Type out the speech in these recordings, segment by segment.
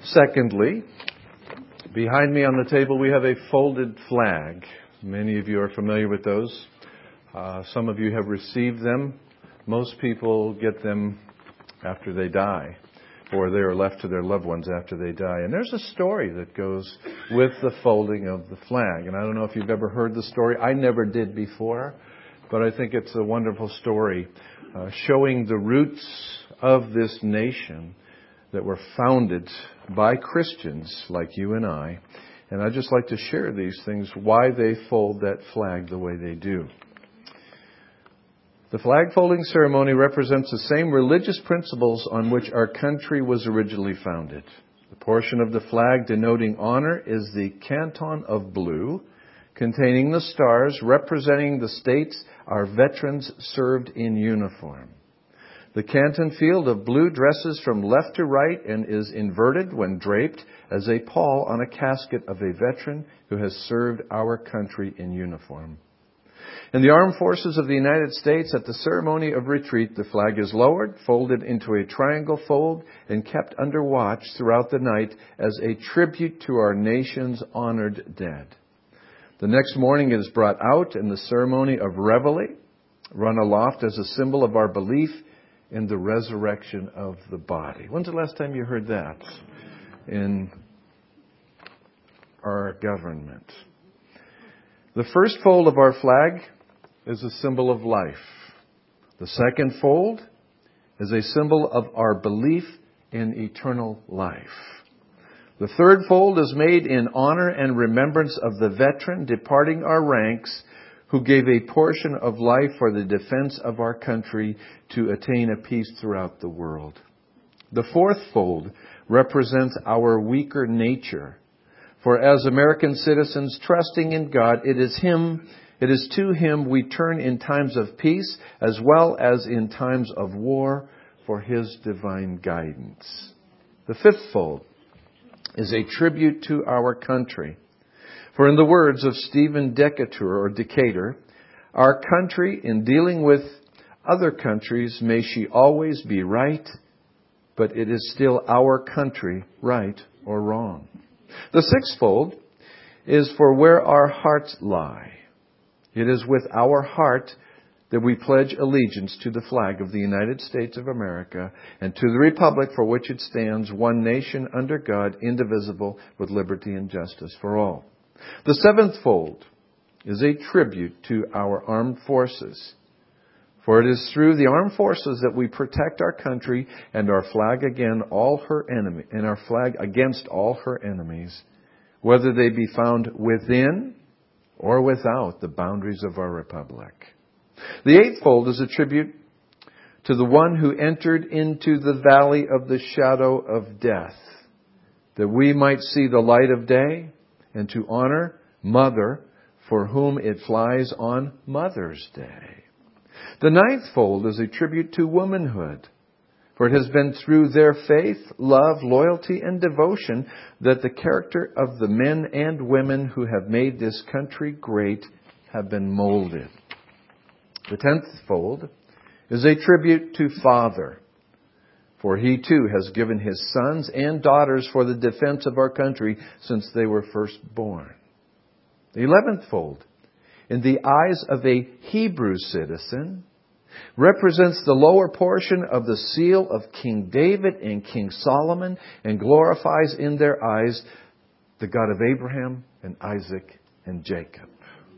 Secondly, behind me on the table we have a folded flag. Many of you are familiar with those. Some of you have received them. Most people get them after they die, or they are left to their loved ones after they die. And there's a story that goes with the folding of the flag. And I don't know if you've ever heard the story. I never did before, but I think it's a wonderful story showing the roots of this nation that were founded by Christians like you and I. And I'd just like to share these things, why they fold that flag the way they do. The flag folding ceremony represents the same religious principles on which our country was originally founded. The portion of the flag denoting honor is the canton of blue, containing the stars representing the states our veterans served in uniform. The canton field of blue dresses from left to right and is inverted when draped as a pall on a casket of a veteran who has served our country in uniform. In the armed forces of the United States, at the ceremony of retreat, the flag is lowered, folded into a triangle fold, and kept under watch throughout the night as a tribute to our nation's honored dead. The next morning it is brought out in the ceremony of reveille, run aloft as a symbol of our belief in the resurrection of the body. When's the last time you heard that in our government? The first fold of our flag is a symbol of life. The second fold is a symbol of our belief in eternal life. The third fold is made in honor and remembrance of the veteran departing our ranks who gave a portion of life for the defense of our country to attain a peace throughout the world. The fourth fold represents our weaker nature. For as American citizens trusting in God, it is to Him we turn in times of peace as well as in times of war for His divine guidance. The fifth fold is a tribute to our country. For in the words of Stephen Decatur, our country in dealing with other countries, may she always be right, but it is still our country, right or wrong. The sixth fold is for where our hearts lie. It is with our heart that we pledge allegiance to the flag of the United States of America and to the republic for which it stands, one nation under God, indivisible, with liberty and justice for all. The seventh fold is a tribute to our armed forces. For it is through the armed forces that we protect our country and our flag against all her enemies, whether they be found within or without the boundaries of our republic. The eighth fold is a tribute to the one who entered into the valley of the shadow of death, that we might see the light of day, and to honor Mother, for whom it flies on Mother's Day. The ninth fold is a tribute to womanhood, for it has been through their faith, love, loyalty, and devotion that the character of the men and women who have made this country great have been molded. The 10th fold is a tribute to Father, for He too has given His sons and daughters for the defense of our country since they were first born. The 11th fold, in the eyes of a Hebrew citizen, represents the lower portion of the seal of King David and King Solomon and glorifies in their eyes the God of Abraham and Isaac and Jacob.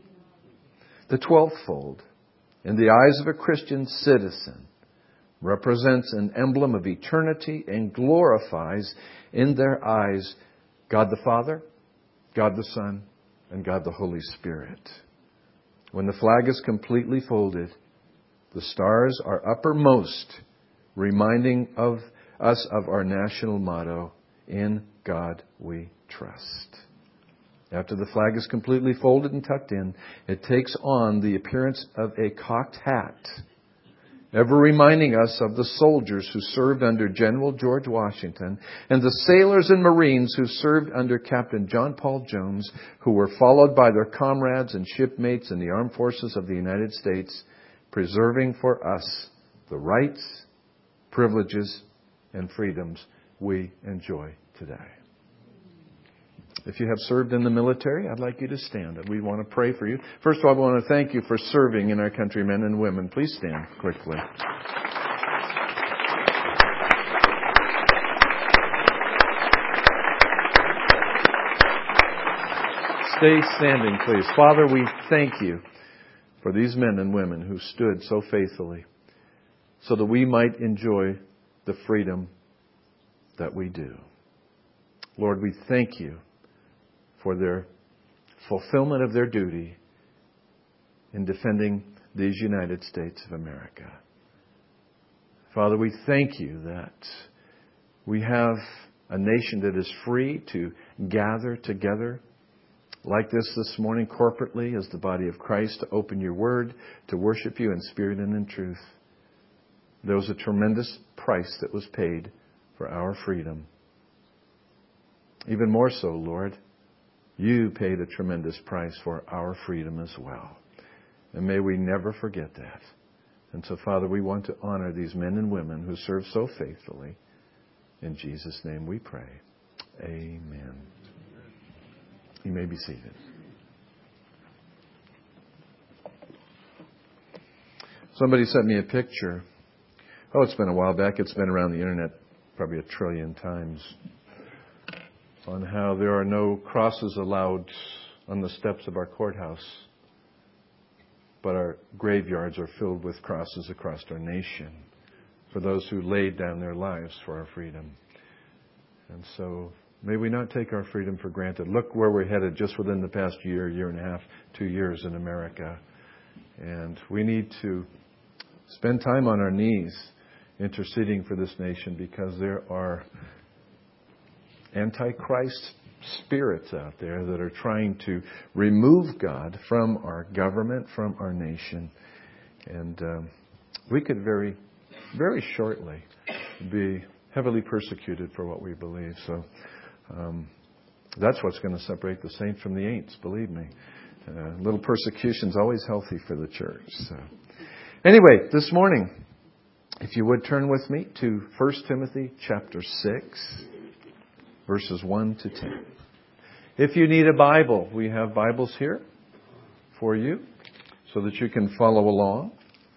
The 12th fold, in the eyes of a Christian citizen, represents an emblem of eternity and glorifies in their eyes God the Father, God the Son, and God the Holy Spirit. When the flag is completely folded, the stars are uppermost, reminding of us of our national motto, "In God we trust." After the flag is completely folded and tucked in, it takes on the appearance of a cocked hat, ever reminding us of the soldiers who served under General George Washington and the sailors and Marines who served under Captain John Paul Jones, who were followed by their comrades and shipmates in the armed forces of the United States, preserving for us the rights, privileges, and freedoms we enjoy today. If you have served in the military, I'd like you to stand. We want to pray for you. First of all, I want to thank you for serving in our country, men and women. Please stand quickly. Stay standing, please. Father, we thank you for these men and women who stood so faithfully so that we might enjoy the freedom that we do. Lord, we thank you for their fulfillment of their duty in defending these United States of America. Father, we thank you that we have a nation that is free to gather together like this morning corporately as the body of Christ to open your word, to worship you in spirit and in truth. There was a tremendous price that was paid for our freedom. Even more so, Lord, you paid a tremendous price for our freedom as well. And may we never forget that. And so, Father, we want to honor these men and women who serve so faithfully. In Jesus' name we pray. Amen. You may be seated. Somebody sent me a picture. Oh, it's been a while back. It's been around the internet probably 1 trillion times. On how there are no crosses allowed on the steps of our courthouse, but our graveyards are filled with crosses across our nation for those who laid down their lives for our freedom. And so may we not take our freedom for granted. Look where we're headed just within the past year and a half, 2 years in America. And we need to spend time on our knees interceding for this nation because there are Antichrist spirits out there that are trying to remove God from our government, from our nation. And we could very, very shortly be heavily persecuted for what we believe. So that's what's going to separate the saints from the ain'ts, believe me. Little persecution is always healthy for the church. So anyway, this morning, if you would turn with me to 1 Timothy chapter 6. Verses 1 to 10. If you need a Bible, we have Bibles here for you so that you can follow along.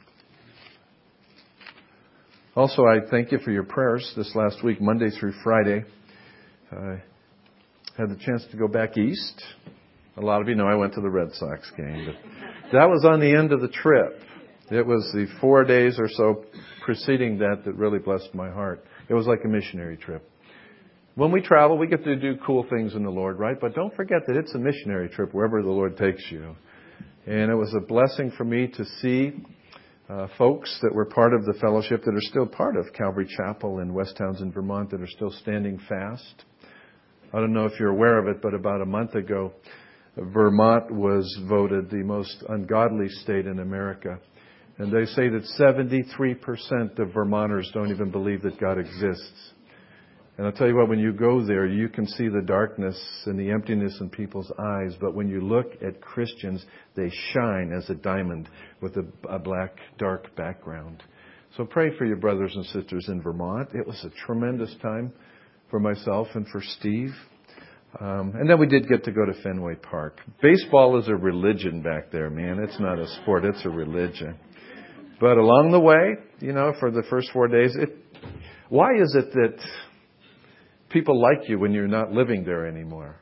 Also, I thank you for your prayers this last week, Monday through Friday. I had the chance to go back east. A lot of you know I went to the Red Sox game. But that was on the end of the trip. It was the 4 days or so preceding that really blessed my heart. It was like a missionary trip. When we travel, we get to do cool things in the Lord, right? But don't forget that it's a missionary trip wherever the Lord takes you. And it was a blessing for me to see folks that were part of the fellowship that are still part of Calvary Chapel in West Townsend, Vermont, that are still standing fast. I don't know if you're aware of it, but about a month ago, Vermont was voted the most ungodly state in America. And they say that 73% of Vermonters don't even believe that God exists. And I'll tell you what, when you go there, you can see the darkness and the emptiness in people's eyes. But when you look at Christians, they shine as a diamond with a black, dark background. So pray for your brothers and sisters in Vermont. It was a tremendous time for myself and for Steve. And then we did get to go to Fenway Park. Baseball is a religion back there, man. It's not a sport. It's a religion. But along the way, for the first 4 days, why is it that people like you when you're not living there anymore?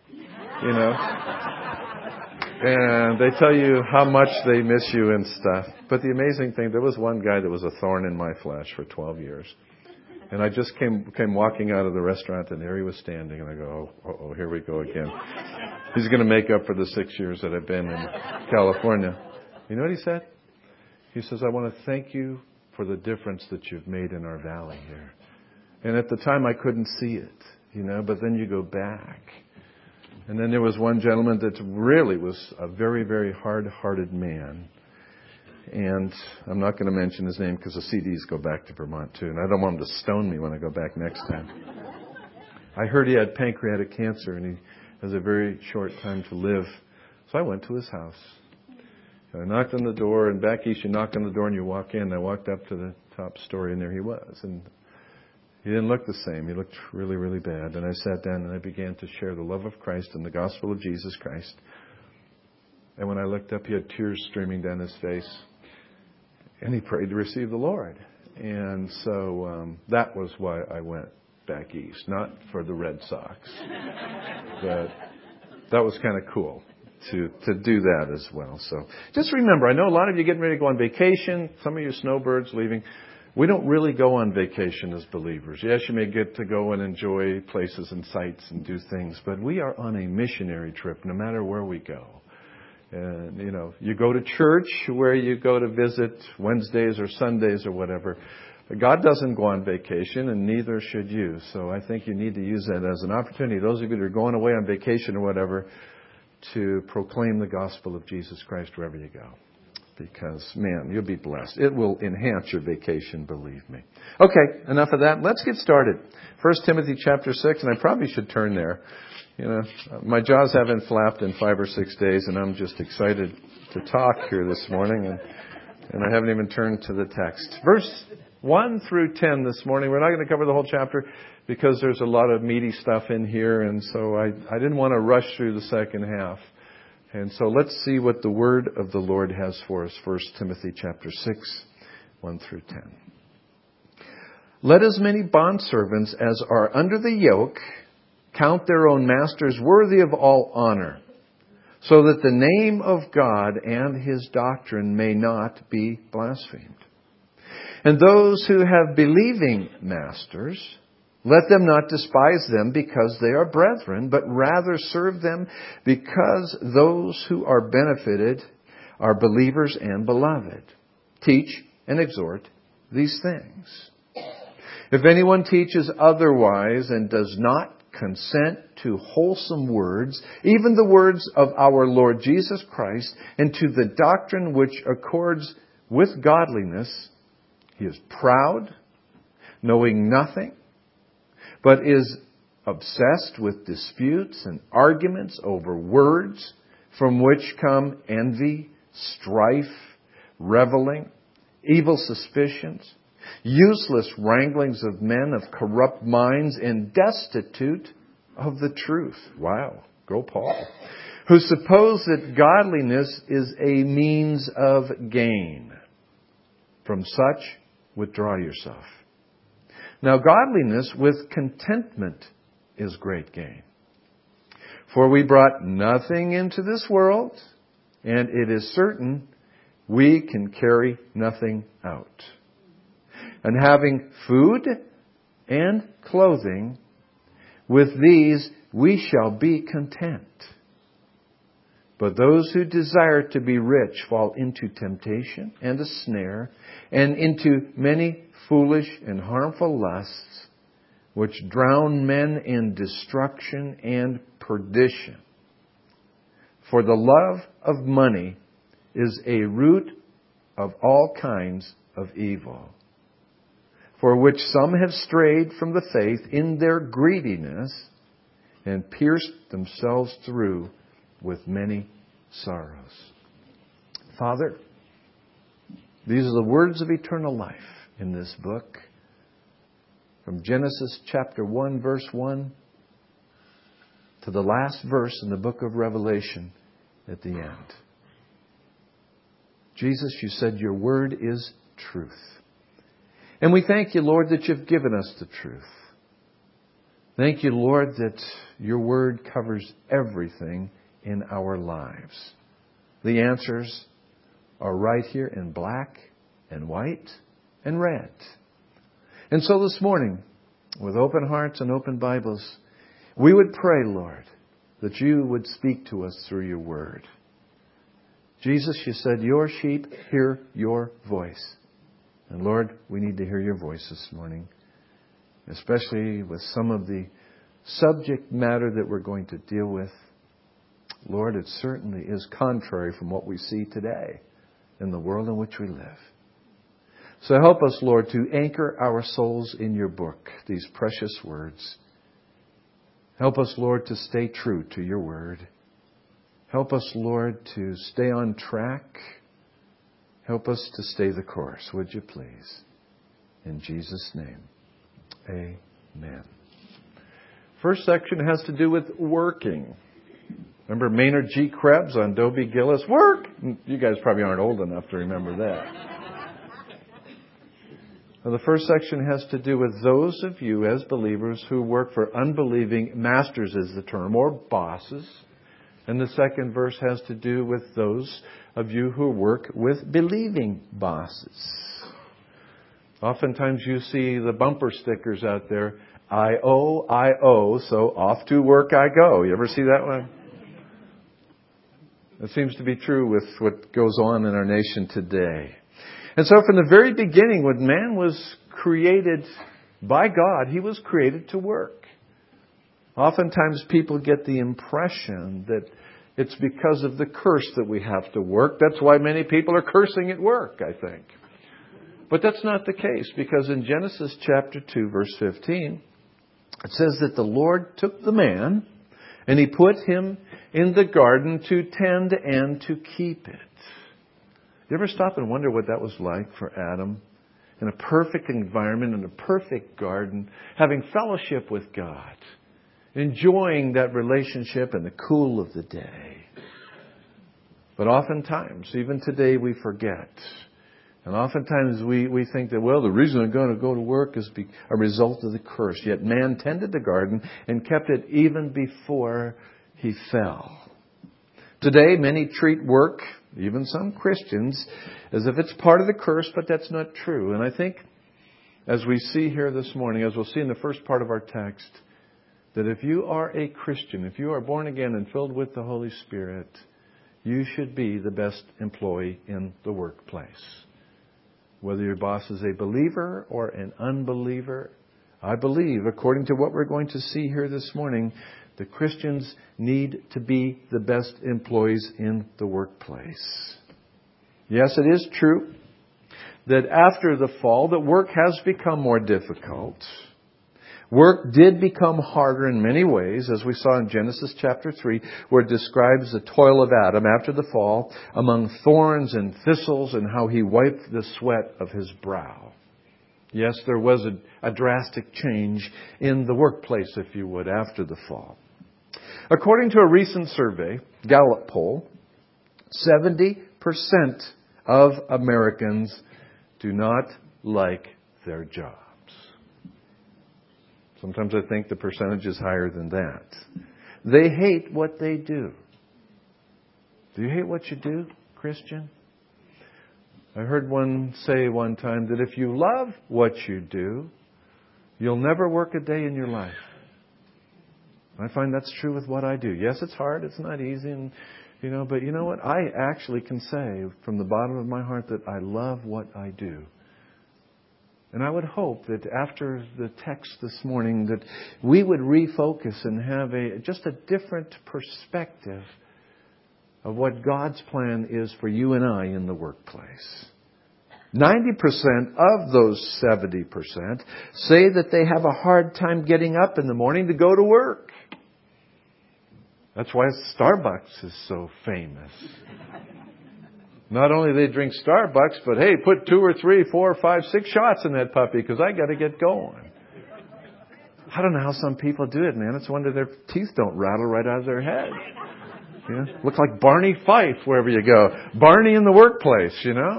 And they tell you how much they miss you and stuff. But the amazing thing, there was one guy that was a thorn in my flesh for 12 years. And I just came walking out of the restaurant, and there he was standing. And I go, oh, here we go again. He's going to make up for the 6 years that I've been in California. You know what he said? He says, I want to thank you for the difference that you've made in our valley here. And at the time, I couldn't see it, but then you go back. And then there was one gentleman that really was a very, very hard-hearted man. And I'm not going to mention his name because the CDs go back to Vermont, too. And I don't want him to stone me when I go back next time. I heard he had pancreatic cancer, and he has a very short time to live. So I went to his house. I knocked on the door, and back east, you knock on the door and you walk in. I walked up to the top story, and there he was. And He didn't look the same. He looked really, really bad. And I sat down and I began to share the love of Christ and the gospel of Jesus Christ. And when I looked up, he had tears streaming down his face. And he prayed to receive the Lord. And so that was why I went back east. Not for the Red Sox. But that was kind of cool to do that as well. So just remember, I know a lot of you getting ready to go on vacation. Some of you snowbirds leaving. We don't really go on vacation as believers. Yes, you may get to go and enjoy places and sights and do things, but we are on a missionary trip no matter where we go. And, you go to church where you go to visit Wednesdays or Sundays or whatever. God doesn't go on vacation, and neither should you. So I think you need to use that as an opportunity, those of you that are going away on vacation or whatever, to proclaim the gospel of Jesus Christ wherever you go. Because, man, you'll be blessed. It will enhance your vacation, believe me. Okay, enough of that. Let's get started. 1 Timothy chapter 6, and I probably should turn there. My jaws haven't flapped in 5 or 6 days, and I'm just excited to talk here this morning, and I haven't even turned to the text. Verse 1 through 10 this morning. We're not going to cover the whole chapter because there's a lot of meaty stuff in here, and so I didn't want to rush through the second half. And so let's see what the word of the Lord has for us. 1 Timothy chapter 6, 1 through 10. Let as many bondservants as are under the yoke count their own masters worthy of all honor, so that the name of God and His doctrine may not be blasphemed. And those who have believing masters, let them not despise them because they are brethren, but rather serve them because those who are benefited are believers and beloved. Teach and exhort these things. If anyone teaches otherwise and does not consent to wholesome words, even the words of our Lord Jesus Christ, and to the doctrine which accords with godliness, he is proud, knowing nothing, but is obsessed with disputes and arguments over words, from which come envy, strife, reveling, evil suspicions, useless wranglings of men of corrupt minds, and destitute of the truth. Wow, go Paul. Who suppose that godliness is a means of gain. From such, withdraw yourself. Now, godliness with contentment is great gain. For we brought nothing into this world, and it is certain we can carry nothing out. And having food and clothing, with these we shall be content. But those who desire to be rich fall into temptation and a snare, and into many foolish and harmful lusts, which drown men in destruction and perdition. For the love of money is a root of all kinds of evil, for which some have strayed from the faith in their greediness and pierced themselves through with many sorrows. Father, these are the words of eternal life in this book. From Genesis chapter 1, verse 1 to the last verse in the book of Revelation at the end. Jesus, you said your word is truth. And we thank you, Lord, that you've given us the truth. Thank you, Lord, that your word covers everything in our lives. The answers are right here in black and white and red. And so this morning, with open hearts and open Bibles, we would pray, Lord, that you would speak to us through your word. Jesus, you said, your sheep hear your voice. And Lord, we need to hear your voice this morning, especially with some of the subject matter that we're going to deal with. Lord, it certainly is contrary from what we see today in the world in which we live. So help us, Lord, to anchor our souls in your book, these precious words. Help us, Lord, to stay true to your word. Help us, Lord, to stay on track. Help us to stay the course, would you please? In Jesus' name, Amen. First section has to do with working. Remember Maynard G. Krebs on Dobie Gillis? Work! You guys probably aren't old enough to remember that. Well, the first section has to do with those of you as believers who work for unbelieving masters, is the term, or bosses. And the second verse has to do with those of you who work with believing bosses. Oftentimes you see the bumper stickers out there, I owe, so off to work I go. You ever see that one? It seems to be true with what goes on in our nation today. And so from the very beginning, when man was created by God, he was created to work. Oftentimes people get the impression that it's because of the curse that we have to work. That's why many people are cursing at work, I think. But that's not the case, because in Genesis chapter 2, verse 15, it says that the Lord took the man and He put him in the garden to tend and to keep it. You ever stop and wonder what that was like for Adam? In a perfect environment, in a perfect garden, having fellowship with God, enjoying that relationship in the cool of the day. But oftentimes, even today, we forget. And oftentimes we think that, well, the reason I'm going to go to work is a result of the curse. Yet man tended the garden and kept it even before he fell. Today, many treat work, even some Christians, as if it's part of the curse, but that's not true. And I think, as we see here this morning, as we'll see in the first part of our text, that if you are a Christian, if you are born again and filled with the Holy Spirit, you should be the best employee in the workplace. Whether your boss is a believer or an unbeliever, I believe, according to what we're going to see here this morning, the Christians need to be the best employees in the workplace. Yes, it is true that after the fall, that work has become more difficult. Work did become harder in many ways, as we saw in Genesis chapter 3, where it describes the toil of Adam after the fall among thorns and thistles and how he wiped the sweat of his brow. Yes, there was a drastic change in the workplace, if you would, after the fall. According to a recent survey, Gallup poll, 70% of Americans do not like their job. Sometimes I think the percentage is higher than that. They hate what they do. Do you hate what you do, Christian? I heard one say one time that if you love what you do, you'll never work a day in your life. I find that's true with what I do. Yes, it's hard. It's not easy. But you know what? I actually can say from the bottom of my heart that I love what I do. And I would hope that after the text this morning that we would refocus and have just a different perspective of what God's plan is for you and I in the workplace. 90% of those 70% say that they have a hard time getting up in the morning to go to work. That's why Starbucks is so famous. Not only they drink Starbucks, but hey, put 2 or 3, 4 or 5, 6 shots in that puppy because I got to get going. I don't know how some people do it, man. It's a wonder their teeth don't rattle right out of their head. Look like Barney Fife wherever you go. Barney in the workplace,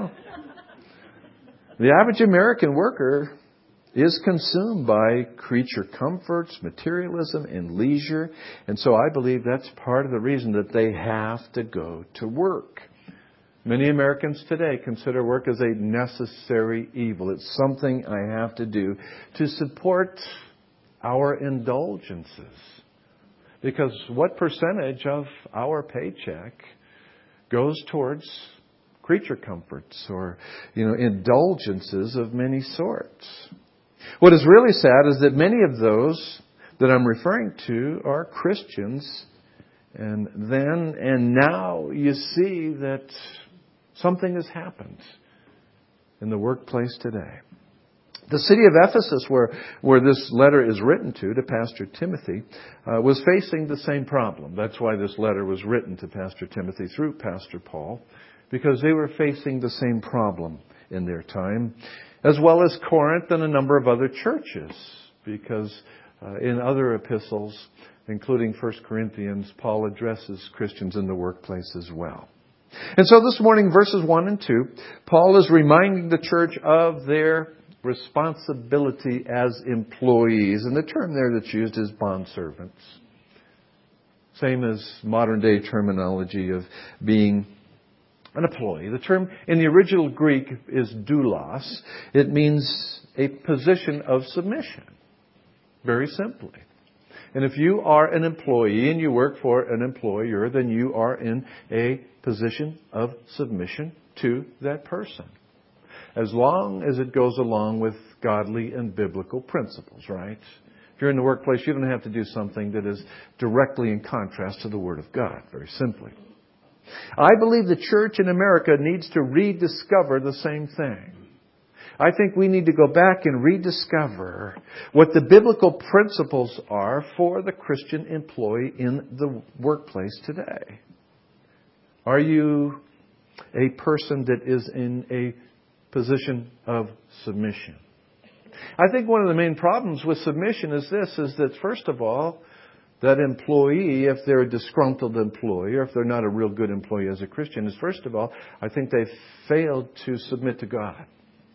The average American worker is consumed by creature comforts, materialism, and leisure. And so I believe that's part of the reason that they have to go to work. Many Americans today consider work as a necessary evil. It's something I have to do to support our indulgences. Because what percentage of our paycheck goes towards creature comforts or, indulgences of many sorts? What is really sad is that many of those that I'm referring to are Christians. And then and now you see that something has happened in the workplace today. The city of Ephesus, where this letter is written to Pastor Timothy, was facing the same problem. That's why this letter was written to Pastor Timothy through Pastor Paul, because they were facing the same problem in their time, as well as Corinth and a number of other churches. because in other epistles, including 1 Corinthians, Paul addresses Christians in the workplace as well. And so this morning, verses 1 and 2, Paul is reminding the church of their responsibility as employees. And the term there that's used is bondservants. Same as modern day terminology of being an employee. The term in the original Greek is doulos. It means a position of submission. Very simply. And if you are an employee and you work for an employer, then you are in a position of submission to that person. As long as it goes along with godly and biblical principles, right? If you're in the workplace, you don't have to do something that is directly in contrast to the Word of God, very simply. I believe the church in America needs to rediscover the same thing. I think we need to go back and rediscover what the biblical principles are for the Christian employee in the workplace today. Are you a person that is in a position of submission? I think one of the main problems with submission is that first of all, that employee, if they're a disgruntled employee, or if they're not a real good employee as a Christian, is first of all, I think they've failed to submit to God.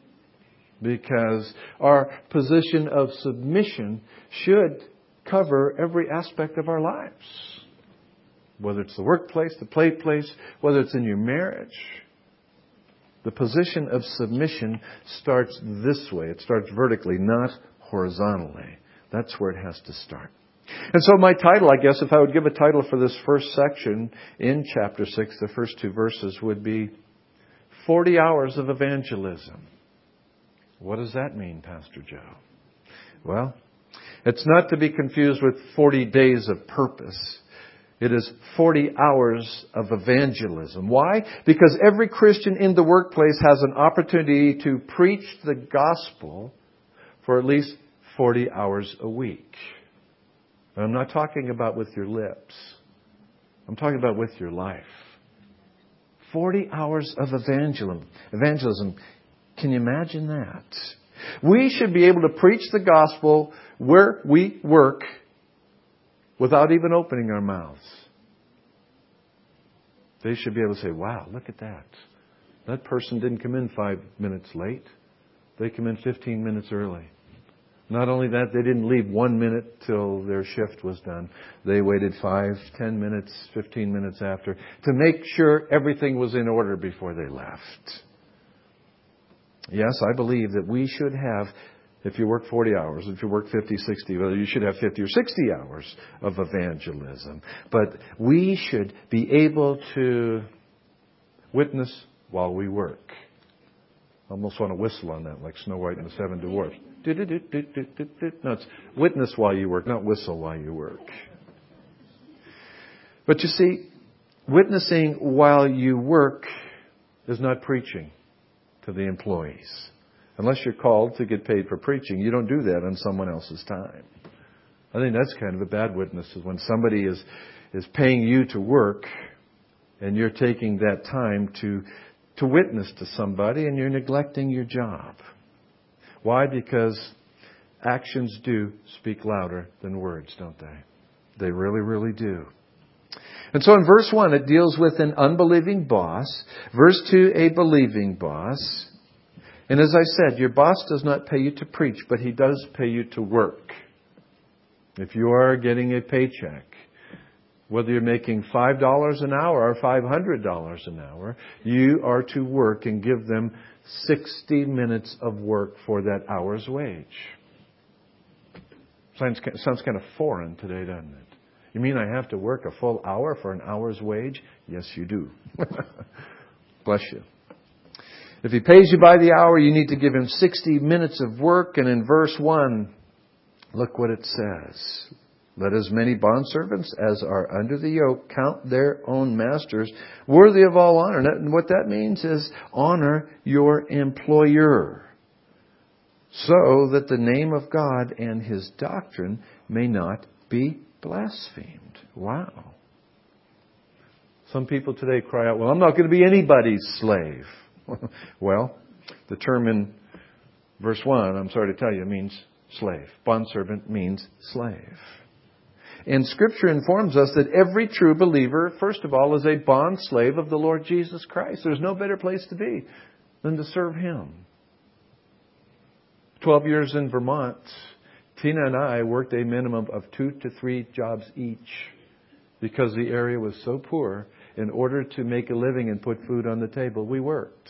Because our position of submission should cover every aspect of our lives. Whether it's the workplace, the playplace, whether it's in your marriage. The position of submission starts this way. It starts vertically, not horizontally. That's where it has to start. And so my title, I guess, if I would give a title for this first section in chapter 6, the first 2 verses would be 40 Hours of Evangelism. What does that mean, Pastor Joe? Well, it's not to be confused with 40 days of purpose. It is 40 hours of evangelism. Why? Because every Christian in the workplace has an opportunity to preach the gospel for at least 40 hours a week. And I'm not talking about with your lips. I'm talking about with your life. 40 hours of evangelism. Can you imagine that? We should be able to preach the gospel where we work without even opening our mouths. They should be able to say, wow, look at that. That person didn't come in 5 minutes late. They come in 15 minutes early. Not only that, they didn't leave 1 minute till their shift was done. They waited 5, 10 minutes, 15 minutes after to make sure everything was in order before they left. Yes, I believe that we should have, if you work 40 hours, if you work 50, 60, well, you should have 50 or 60 hours of evangelism. But we should be able to witness while we work. I almost want to whistle on that, like Snow White and the Seven Dwarfs. No, it's witness while you work, not whistle while you work. But you see, witnessing while you work is not preaching to the employees. Unless you're called to get paid for preaching, you don't do that on someone else's time. I think that's kind of a bad witness, is when somebody is paying you to work and you're taking that time to witness to somebody and you're neglecting your job. Why? Because actions do speak louder than words, don't they? They really, really do. And so in verse 1, it deals with an unbelieving boss. Verse 2, a believing boss. And as I said, your boss does not pay you to preach, but he does pay you to work. If you are getting a paycheck, whether you're making $5 an hour or $500 an hour, you are to work and give them 60 minutes of work for that hour's wage. Sounds kind of foreign today, doesn't it? You mean I have to work a full hour for an hour's wage? Yes, you do. Bless you. If he pays you by the hour, you need to give him 60 minutes of work. And in verse 1, look what it says. Let as many bondservants as are under the yoke count their own masters worthy of all honor. And what that means is honor your employer, so that the name of God and His doctrine may not be blasphemed. Wow. Some people today cry out, well, I'm not going to be anybody's slave. Well, the term in verse 1, I'm sorry to tell you, means slave. Bondservant means slave. And Scripture informs us that every true believer, first of all, is a bond slave of the Lord Jesus Christ. There's no better place to be than to serve Him. 12 years in Vermont, Tina and I worked a minimum of 2 to 3 jobs each because the area was so poor. In order to make a living and put food on the table, we worked.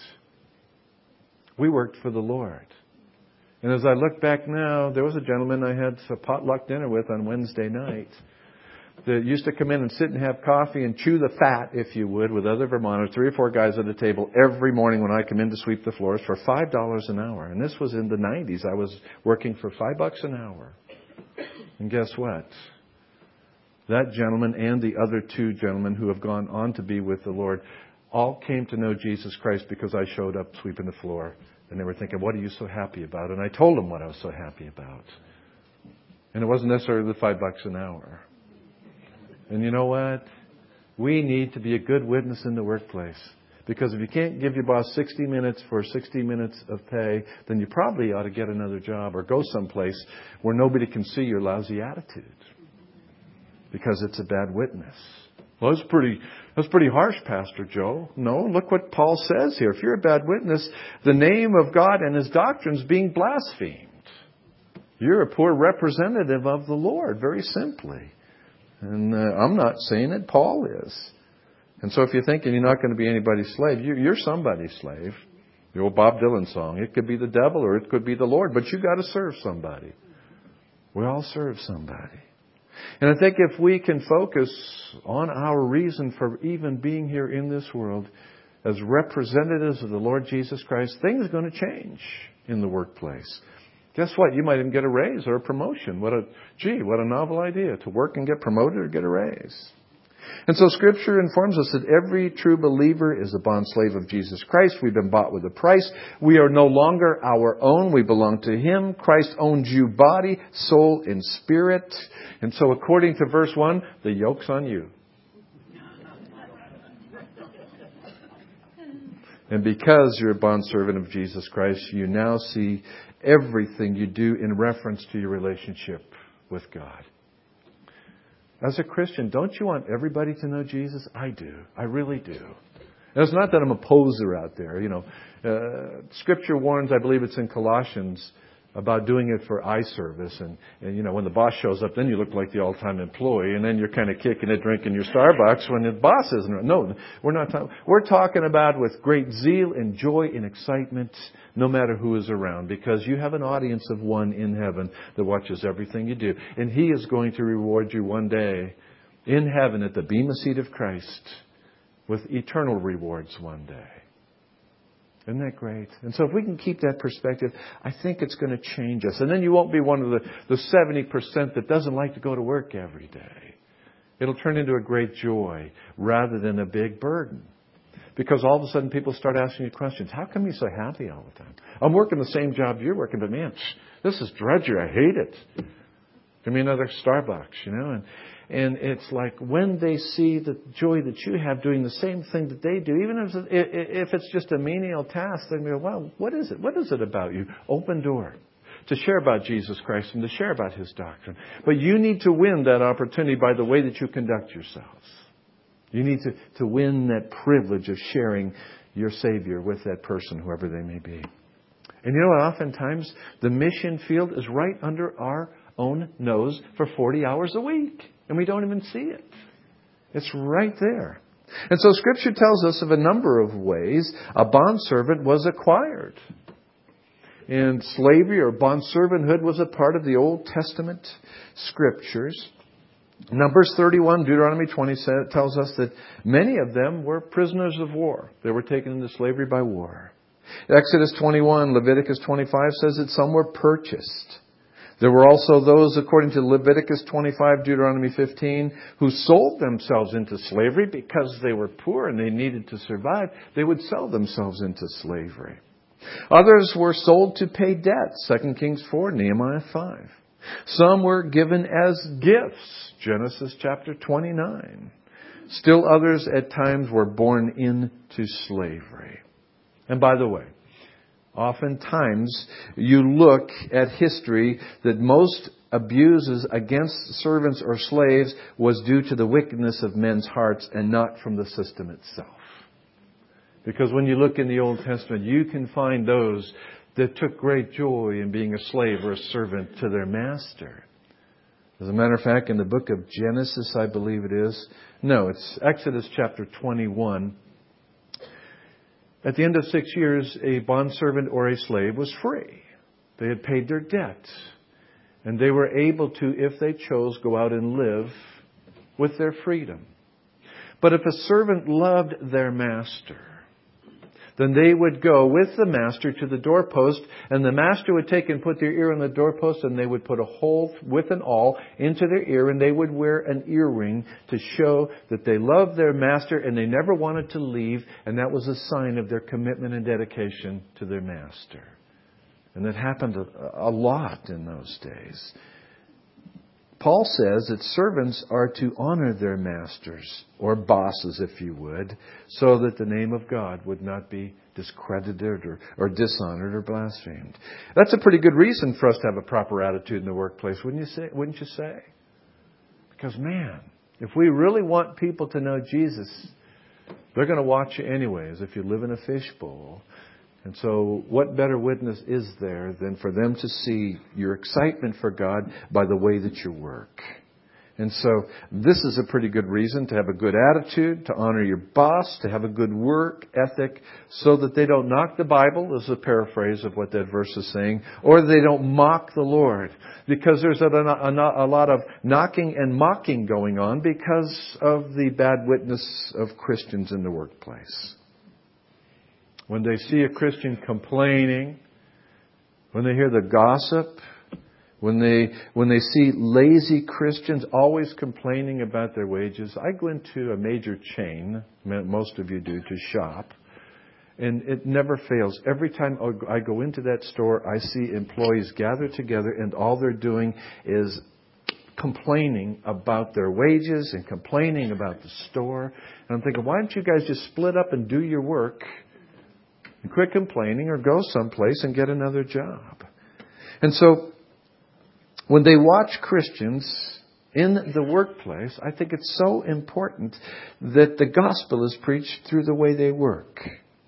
We worked for the Lord. And as I look back now, there was a gentleman I had a potluck dinner with on Wednesday night that used to come in and sit and have coffee and chew the fat, if you would, with other Vermonters, 3 or 4 guys at a table every morning when I come in to sweep the floors for $5 an hour. And this was in the 90s. I was working for $5 an hour. And guess what? That gentleman and the other 2 gentlemen who have gone on to be with the Lord all came to know Jesus Christ because I showed up sweeping the floor. And they were thinking, what are you so happy about? And I told them what I was so happy about. And it wasn't necessarily the $5 an hour. And you know what? We need to be a good witness in the workplace. Because if you can't give your boss 60 minutes for 60 minutes of pay, then you probably ought to get another job or go someplace where nobody can see your lousy attitude. Because it's a bad witness. Well, that's pretty harsh, Pastor Joe. No, look what Paul says here. If you're a bad witness, the name of God and His doctrine is being blasphemed. You're a poor representative of the Lord, very simply. And I'm not saying it, Paul is. And so if you're thinking you're not going to be anybody's slave, you're somebody's slave. The old Bob Dylan song. It could be the devil or it could be the Lord, but you got to serve somebody. We all serve somebody. And I think if we can focus on our reason for even being here in this world as representatives of the Lord Jesus Christ, things are going to change in the workplace. Guess what? You might even get a raise or a promotion. What a novel idea to work and get promoted or get a raise. And so Scripture informs us that every true believer is a bondslave of Jesus Christ. We've been bought with a price. We are no longer our own. We belong to Him. Christ owns you body, soul, and spirit. And so according to verse 1, the yoke's on you. And because you're a bondservant of Jesus Christ, you now see everything you do in reference to your relationship with God. As a Christian, don't you want everybody to know Jesus? I do. I really do. And it's not that I'm a poser out there. Scripture warns, I believe it's in Colossians, about doing it for eye service. And when the boss shows up, then you look like the all-time employee. And then you're kind of kicking it, drinking your Starbucks when the boss isn't. No, we're not talking. We're talking about with great zeal and joy and excitement, no matter who is around. Because you have an audience of one in heaven that watches everything you do. And He is going to reward you one day in heaven at the bema seat of Christ with eternal rewards one day. Isn't that great? And so if we can keep that perspective, I think it's going to change us. And then you won't be one of the 70% that doesn't like to go to work every day. It'll turn into a great joy rather than a big burden. Because all of a sudden people start asking you questions. How come you're so happy all the time? I'm working the same job you're working, but man, this is drudgery. I hate it. Give me another Starbucks, And it's like when they see the joy that you have doing the same thing that they do, even if it's just a menial task, they go, wow, what is it? What is it about you? Open door to share about Jesus Christ and to share about His doctrine. But you need to win that opportunity by the way that you conduct yourselves. You need to win that privilege of sharing your Savior with that person, whoever they may be. And you know what? Oftentimes the mission field is right under our own nose for 40 hours a week. And we don't even see it. It's right there. And so Scripture tells us of a number of ways a bondservant was acquired. And slavery or bondservanthood was a part of the Old Testament Scriptures. Numbers 31, Deuteronomy 20 tells us that many of them were prisoners of war. They were taken into slavery by war. Exodus 21, Leviticus 25 says that some were purchased. There were also those, according to Leviticus 25, Deuteronomy 15, who sold themselves into slavery because they were poor and they needed to survive. They would sell themselves into slavery. Others were sold to pay debts, 2 Kings 4, Nehemiah 5. Some were given as gifts, Genesis chapter 29. Still others at times were born into slavery. And by the way, Oftentimes, you look at history that most abuses against servants or slaves was due to the wickedness of men's hearts and not from the system itself. Because when you look in the Old Testament, you can find those that took great joy in being a slave or a servant to their master. As a matter of fact, in the book of Genesis, I believe it is. No, it's Exodus chapter 21. At the end of 6 years, a bondservant or a slave was free. They had paid their debt. And they were able to, if they chose, go out and live with their freedom. But if a servant loved their master, then they would go with the master to the doorpost, and the master would take and put their ear on the doorpost, and they would put a hole with an awl into their ear, and they would wear an earring to show that they loved their master and they never wanted to leave, and that was a sign of their commitment and dedication to their master. And that happened a lot in those days. Paul says that servants are to honor their masters, or bosses if you would, so that the name of God would not be discredited or dishonored or blasphemed. That's a pretty good reason for us to have a proper attitude in the workplace, wouldn't you say? Because man, if we really want people to know Jesus, they're going to watch you anyways if you live in a fishbowl. And so what better witness is there than for them to see your excitement for God by the way that you work? And so this is a pretty good reason to have a good attitude, to honor your boss, to have a good work ethic, so that they don't knock the Bible, is a paraphrase of what that verse is saying, or they don't mock the Lord. Because there's a lot of knocking and mocking going on because of the bad witness of Christians in the workplace. When they see a Christian complaining, when they hear the gossip, when they see lazy Christians always complaining about their wages. I go into a major chain, most of you do, to shop, and it never fails. Every time I go into that store, I see employees gather together, and all they're doing is complaining about their wages and complaining about the store. And I'm thinking, why don't you guys just split up and do your work? And quit complaining or go someplace and get another job. And so, when they watch Christians in the workplace, I think it's so important that the gospel is preached through the way they work.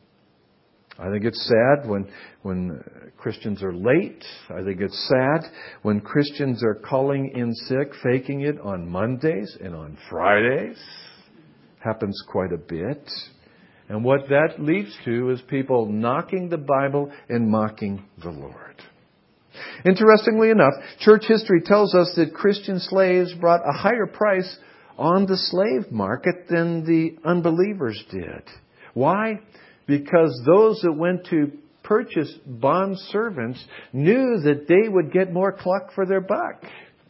I think it's sad when Christians are late. I think it's sad when Christians are calling in sick, faking it on Mondays and on Fridays. Happens quite a bit. And what that leads to is people knocking the Bible and mocking the Lord. Interestingly enough, church history tells us that Christian slaves brought a higher price on the slave market than the unbelievers did. Why? Because those that went to purchase bond servants knew that they would get more cluck for their buck.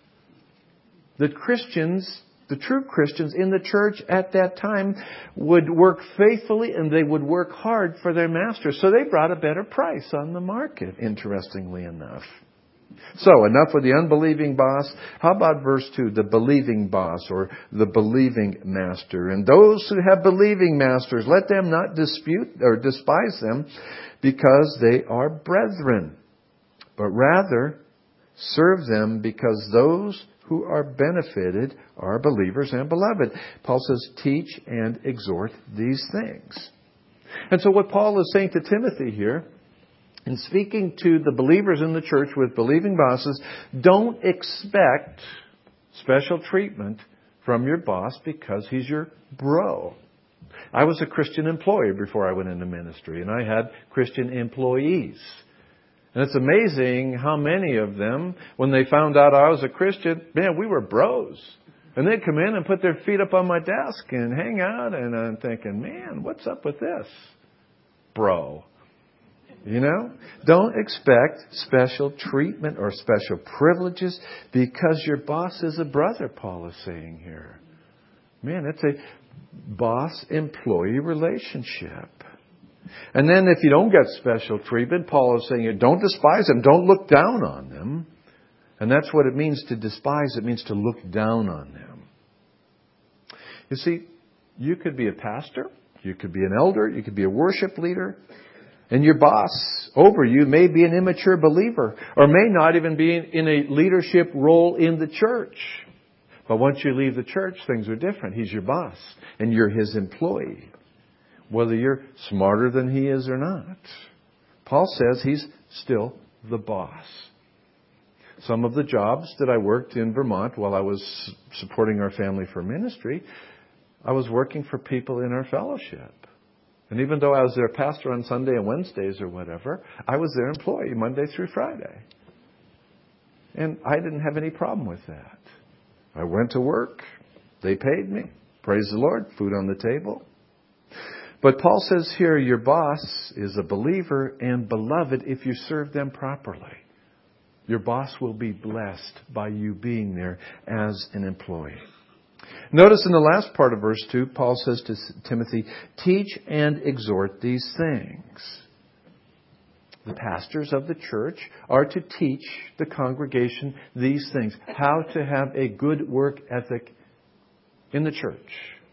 That Christians, the true Christians in the church at that time, would work faithfully and they would work hard for their master. So they brought a better price on the market, interestingly enough. So, enough with the unbelieving boss. How about verse 2, the believing boss or the believing master? And those who have believing masters, let them not dispute or despise them because they are brethren, but rather serve them because those who are benefited are believers and beloved. Paul says, teach and exhort these things. And so what Paul is saying to Timothy here, in speaking to the believers in the church with believing bosses, don't expect special treatment from your boss because he's your bro. I was a Christian employee before I went into ministry, and I had Christian employees. And it's amazing how many of them, when they found out I was a Christian, man, we were bros. And they'd come in and put their feet up on my desk and hang out, and I'm thinking, man, what's up with this, bro? You know, don't expect special treatment or special privileges because your boss is a brother, Paul is saying here. Man, it's a boss-employee relationship. And then if you don't get special treatment, Paul is saying, don't despise them, don't look down on them. And that's what it means to despise. It means to look down on them. You see, you could be a pastor, you could be an elder, you could be a worship leader, And your boss over you may be an immature believer or may not even be in a leadership role in the church. But once you leave the church, things are different. He's your boss and you're his employee, whether you're smarter than he is or not. Paul says he's still the boss. Some of the jobs that I worked in Vermont while I was supporting our family for ministry, I was working for people in our fellowship. And even though I was their pastor on Sunday and Wednesdays or whatever, I was their employee Monday through Friday. And I didn't have any problem with that. I went to work. They paid me. Praise the Lord. Food on the table. But Paul says here, your boss is a believer and beloved if you serve them properly. Your boss will be blessed by you being there as an employee. Notice in the last part of verse 2, Paul says to Timothy, teach and exhort these things. The pastors of the church are to teach the congregation these things. How to have a good work ethic in the church.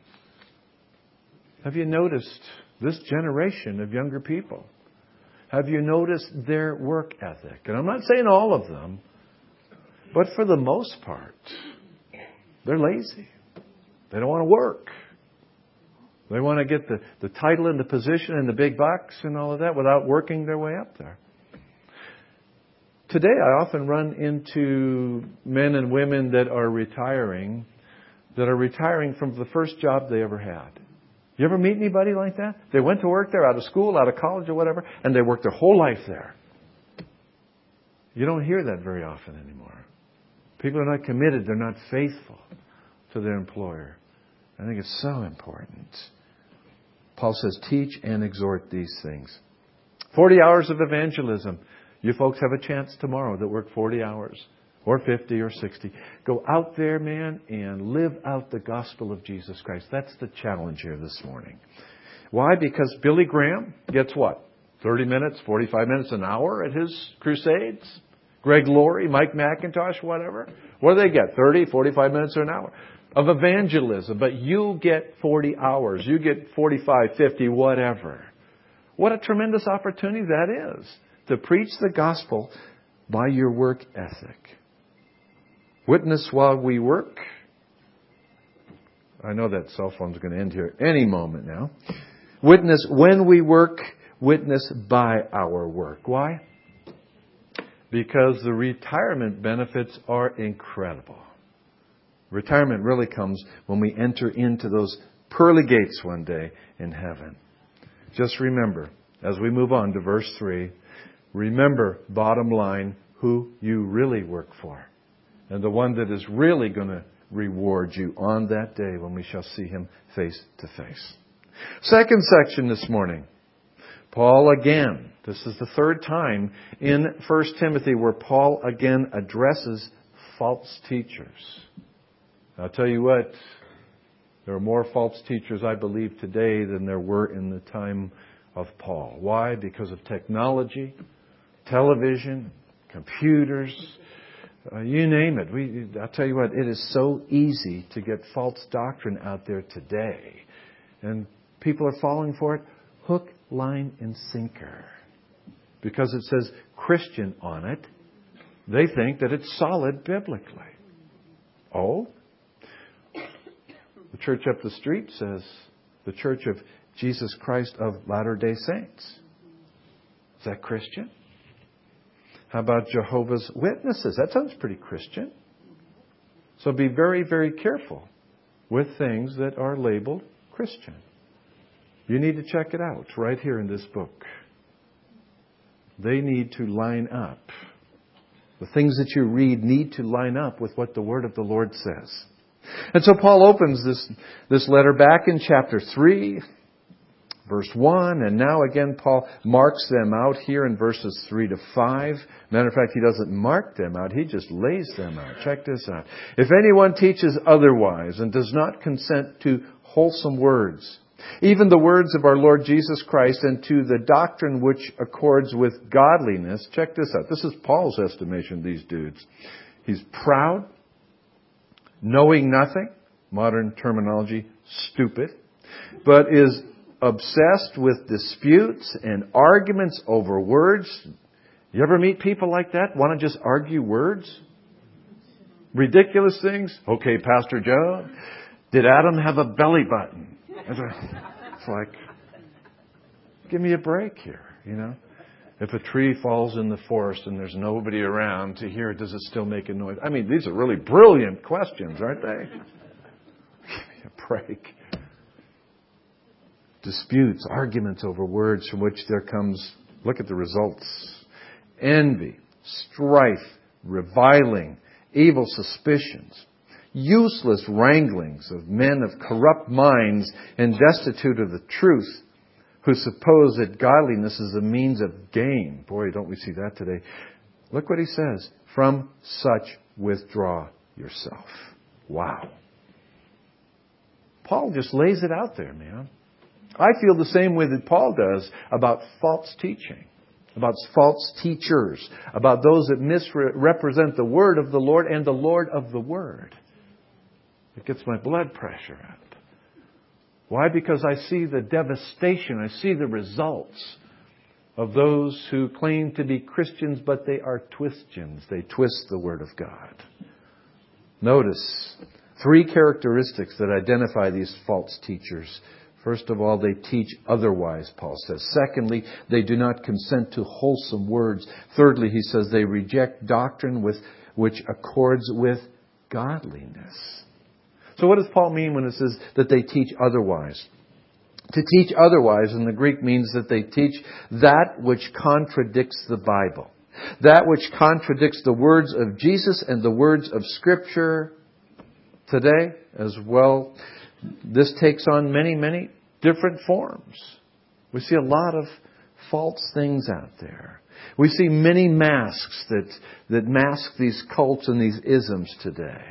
Have you noticed this generation of younger people? Have you noticed their work ethic? And I'm not saying all of them, but for the most part, they're lazy. They don't want to work. They want to get the title and the position and the big bucks and all of that without working their way up there. Today, I often run into men and women that are retiring from the first job they ever had. You ever meet anybody like that? They went to work there out of school, out of college or whatever, and they worked their whole life there. You don't hear that very often anymore. People are not committed. They're not faithful to their employer. I think it's so important. Paul says, teach and exhort these things. 40 hours of evangelism. You folks have a chance tomorrow that work 40 hours or 50 or 60. Go out there, man, and live out the gospel of Jesus Christ. That's the challenge here this morning. Why? Because Billy Graham gets what? 30 minutes, 45 minutes, an hour at his crusades? Greg Laurie, Mike McIntosh, whatever. What do they get? 30, 45 minutes or an hour of evangelism. But you get 40 hours. You get 45, 50, whatever. What a tremendous opportunity that is to preach the gospel by your work ethic. Witness while we work. I know that cell phone's going to end here any moment now. Witness when we work. Witness by our work. Why? Because the retirement benefits are incredible. Retirement really comes when we enter into those pearly gates one day in heaven. Just remember, as we move on to verse 3, remember, bottom line, who you really work for. And the one that is really going to reward you on that day when we shall see Him face to face. Second section this morning. Paul again. This is the third time in 1 Timothy where Paul again addresses false teachers. I'll tell you what, there are more false teachers, I believe, today than there were in the time of Paul. Why? Because of technology, television, computers, you name it. I'll tell you what, it is so easy to get false doctrine out there today. And people are falling for it hook, line, and sinker. Because it says Christian on it, they think that it's solid biblically. Oh? The church up the street says the Church of Jesus Christ of Latter-day Saints. Is that Christian? How about Jehovah's Witnesses? That sounds pretty Christian. So be very, very careful with things that are labeled Christian. You need to check it out right here in this book. They need to line up. The things that you read need to line up with what the Word of the Lord says. And so Paul opens this letter back in chapter 3, verse 1, and now again Paul marks them out here in verses 3 to 5. Matter of fact, he doesn't mark them out, he just lays them out. Check this out. If anyone teaches otherwise and does not consent to wholesome words, even the words of our Lord Jesus Christ, and to the doctrine which accords with godliness. Check this out. This is Paul's estimation of these dudes. He's proud, knowing nothing, modern terminology, stupid, but is obsessed with disputes and arguments over words. You ever meet people like that? Want to just argue words? Ridiculous things? Okay, Pastor Joe, did Adam have a belly button? It's like, give me a break here, you know. If a tree falls in the forest and there's nobody around to hear it, does it still make a noise? I mean, these are really brilliant questions, aren't they? Give me a break. Disputes, arguments over words from which there comes, look at the results. Envy, strife, reviling, evil suspicions, useless wranglings of men of corrupt minds and destitute of the truth, who suppose that godliness is a means of gain. Boy, don't we see that today. Look what he says. From such withdraw yourself. Wow. Paul just lays it out there, man. I feel the same way that Paul does about false teaching, about false teachers, about those that misrepresent the word of the Lord and the Lord of the word. It gets my blood pressure up. Why? Because I see the devastation, I see the results of those who claim to be Christians, but they are Twistians. They twist the Word of God. Notice 3 characteristics that identify these false teachers. First of all, they teach otherwise, Paul says. Secondly, they do not consent to wholesome words. Thirdly, he says they reject doctrine which accords with godliness. So what does Paul mean when it says that they teach otherwise? To teach otherwise in the Greek means that they teach that which contradicts the Bible. That which contradicts the words of Jesus and the words of Scripture today as well. This takes on many, many different forms. We see a lot of false things out there. We see many masks that mask these cults and these isms today.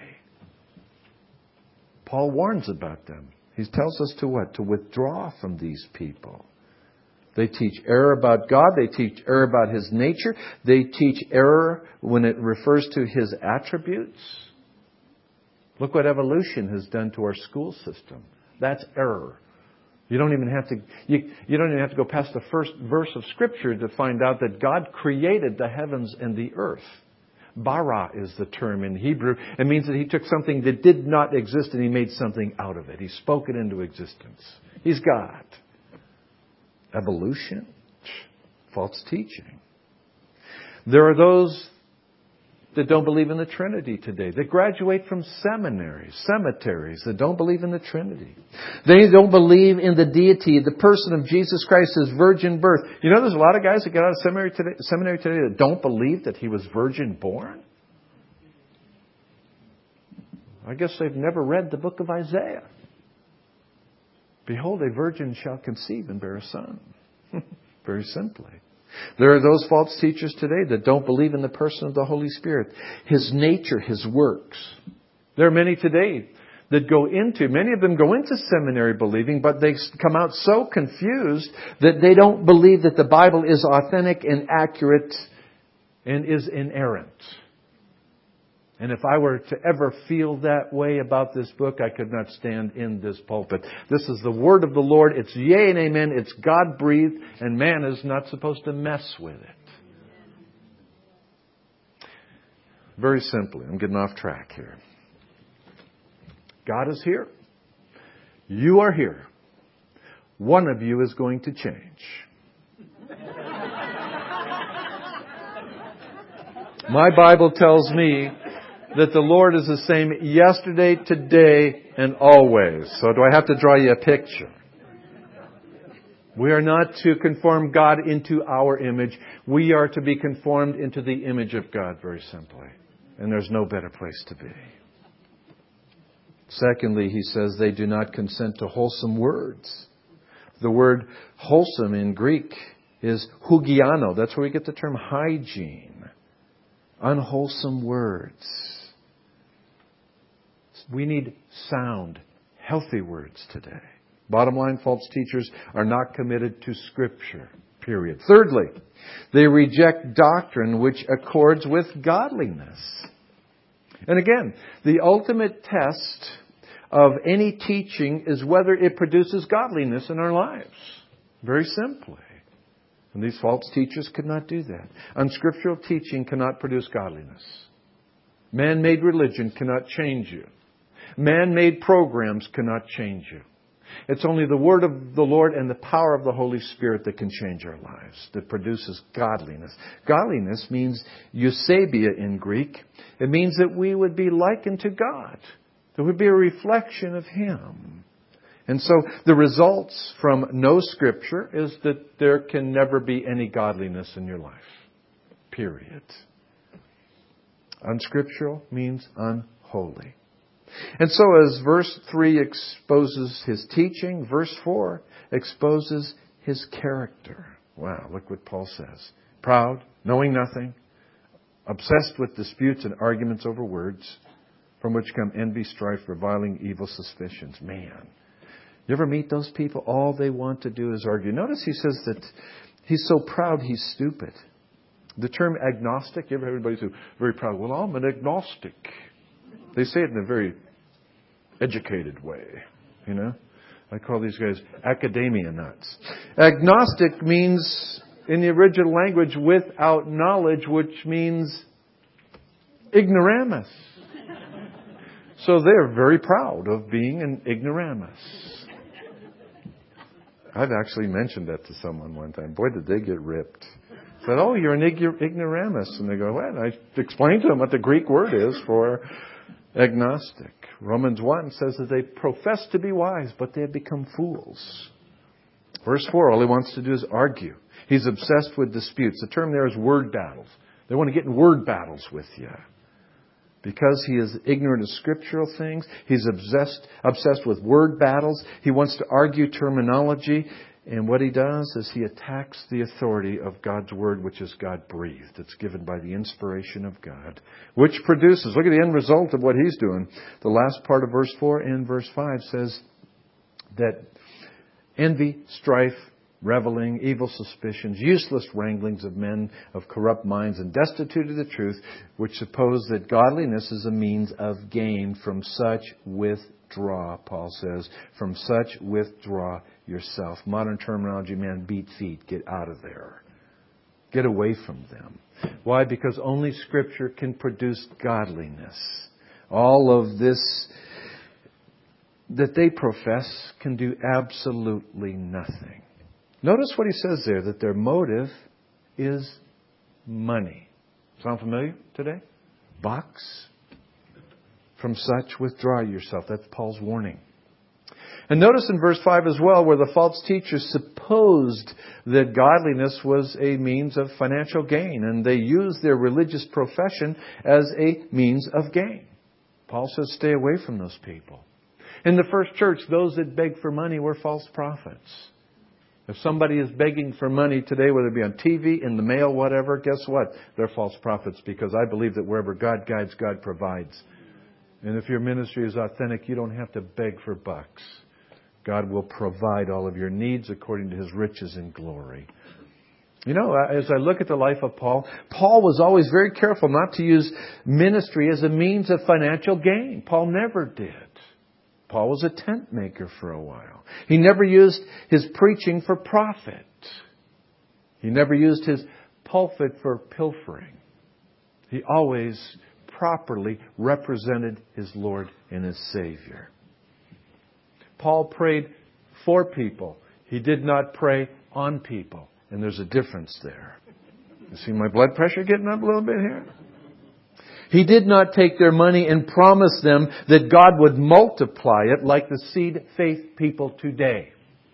Paul warns about them. He tells us to what? To withdraw from these people. They teach error about God. They teach error about His nature. They teach error when it refers to His attributes. Look what evolution has done to our school system. That's error. You don't even have to. You don't even have to go past the first verse of Scripture to find out that God created the heavens and the earth. Bara is the term in Hebrew. It means that He took something that did not exist and He made something out of it. He spoke it into existence. He's God. Evolution? False teaching. There are those that don't believe in the Trinity today. That graduate from cemeteries that don't believe in the Trinity. They don't believe in the deity, the person of Jesus Christ, His virgin birth. You know, there's a lot of guys that get out of seminary today that don't believe that He was virgin born. I guess they've never read the book of Isaiah. Behold, a virgin shall conceive and bear a son. Very simply. There are those false teachers today that don't believe in the person of the Holy Spirit, His nature, His works. There are many today that many of them go into seminary believing, but they come out so confused that they don't believe that the Bible is authentic and accurate and is inerrant. And if I were to ever feel that way about this book, I could not stand in this pulpit. This is the Word of the Lord. It's yea and amen. It's God-breathed, and man is not supposed to mess with it. Very simply, I'm getting off track here. God is here. You are here. One of you is going to change. My Bible tells me that the Lord is the same yesterday, today, and always. So do I have to draw you a picture? We are not to conform God into our image. We are to be conformed into the image of God, very simply. And there's no better place to be. Secondly, he says they do not consent to wholesome words. The word wholesome in Greek is hugiano. That's where we get the term hygiene. Unwholesome words. We need sound, healthy words today. Bottom line, false teachers are not committed to Scripture, period. Thirdly, they reject doctrine which accords with godliness. And again, the ultimate test of any teaching is whether it produces godliness in our lives. Very simply. And these false teachers could not do that. Unscriptural teaching cannot produce godliness. Man-made religion cannot change you. Man-made programs cannot change you. It's only the Word of the Lord and the power of the Holy Spirit that can change our lives, that produces godliness. Godliness means eusebia in Greek. It means that we would be likened to God. There would be a reflection of Him. And so the results from no Scripture is that there can never be any godliness in your life. Period. Unscriptural means unholy. And so as verse 3 exposes His teaching, verse 4 exposes His character. Wow, look what Paul says. Proud, knowing nothing, obsessed with disputes and arguments over words, from which come envy, strife, reviling, evil suspicions. Man, you ever meet those people? All they want to do is argue. Notice he says that he's so proud he's stupid. The term agnostic, you ever heard anybody say, very proud, well, I'm an agnostic. They say it in a very educated way, you know. I call these guys academia nuts. Agnostic means, in the original language, without knowledge, which means ignoramus. So they're very proud of being an ignoramus. I've actually mentioned that to someone one time. Boy, did they get ripped. I said, oh, you're an ignoramus. And they go, well, I explained to them what the Greek word is for agnostic. Romans 1 says that they profess to be wise, but they have become fools. Verse 4, all he wants to do is argue. He's obsessed with disputes. The term there is word battles. They want to get in word battles with you. Because he is ignorant of scriptural things, he's obsessed with word battles. He wants to argue terminology. And what he does is he attacks the authority of God's Word, which is God-breathed. It's given by the inspiration of God, which produces, look at the end result of what he's doing. The last part of verse 4 and verse 5 says that envy, strife, reveling, evil suspicions, useless wranglings of men of corrupt minds and destitute of the truth, which suppose that godliness is a means of gain, from such withdraw, Paul says. From such withdraw yourself. Modern terminology, man, beat feet. Get out of there. Get away from them. Why? Because only Scripture can produce godliness. All of this that they profess can do absolutely nothing. Notice what he says there, that their motive is money. Sound familiar today? Box. From such withdraw yourself. That's Paul's warning. And notice in verse 5 as well, where the false teachers supposed that godliness was a means of financial gain, and they used their religious profession as a means of gain. Paul says, stay away from those people. In the first church, those that begged for money were false prophets. If somebody is begging for money today, whether it be on TV, in the mail, whatever, guess what? They're false prophets, because I believe that wherever God guides, God provides. And if your ministry is authentic, you don't have to beg for bucks. God will provide all of your needs according to His riches and glory. You know, as I look at the life of Paul, Paul was always very careful not to use ministry as a means of financial gain. Paul never did. Paul was a tent maker for a while. He never used his preaching for profit. He never used his pulpit for pilfering. He always properly represented his Lord and his Savior. Paul prayed for people. He did not pray on people. And there's a difference there. You see my blood pressure getting up a little bit here? He did not take their money and promise them that God would multiply it like the seed faith people today.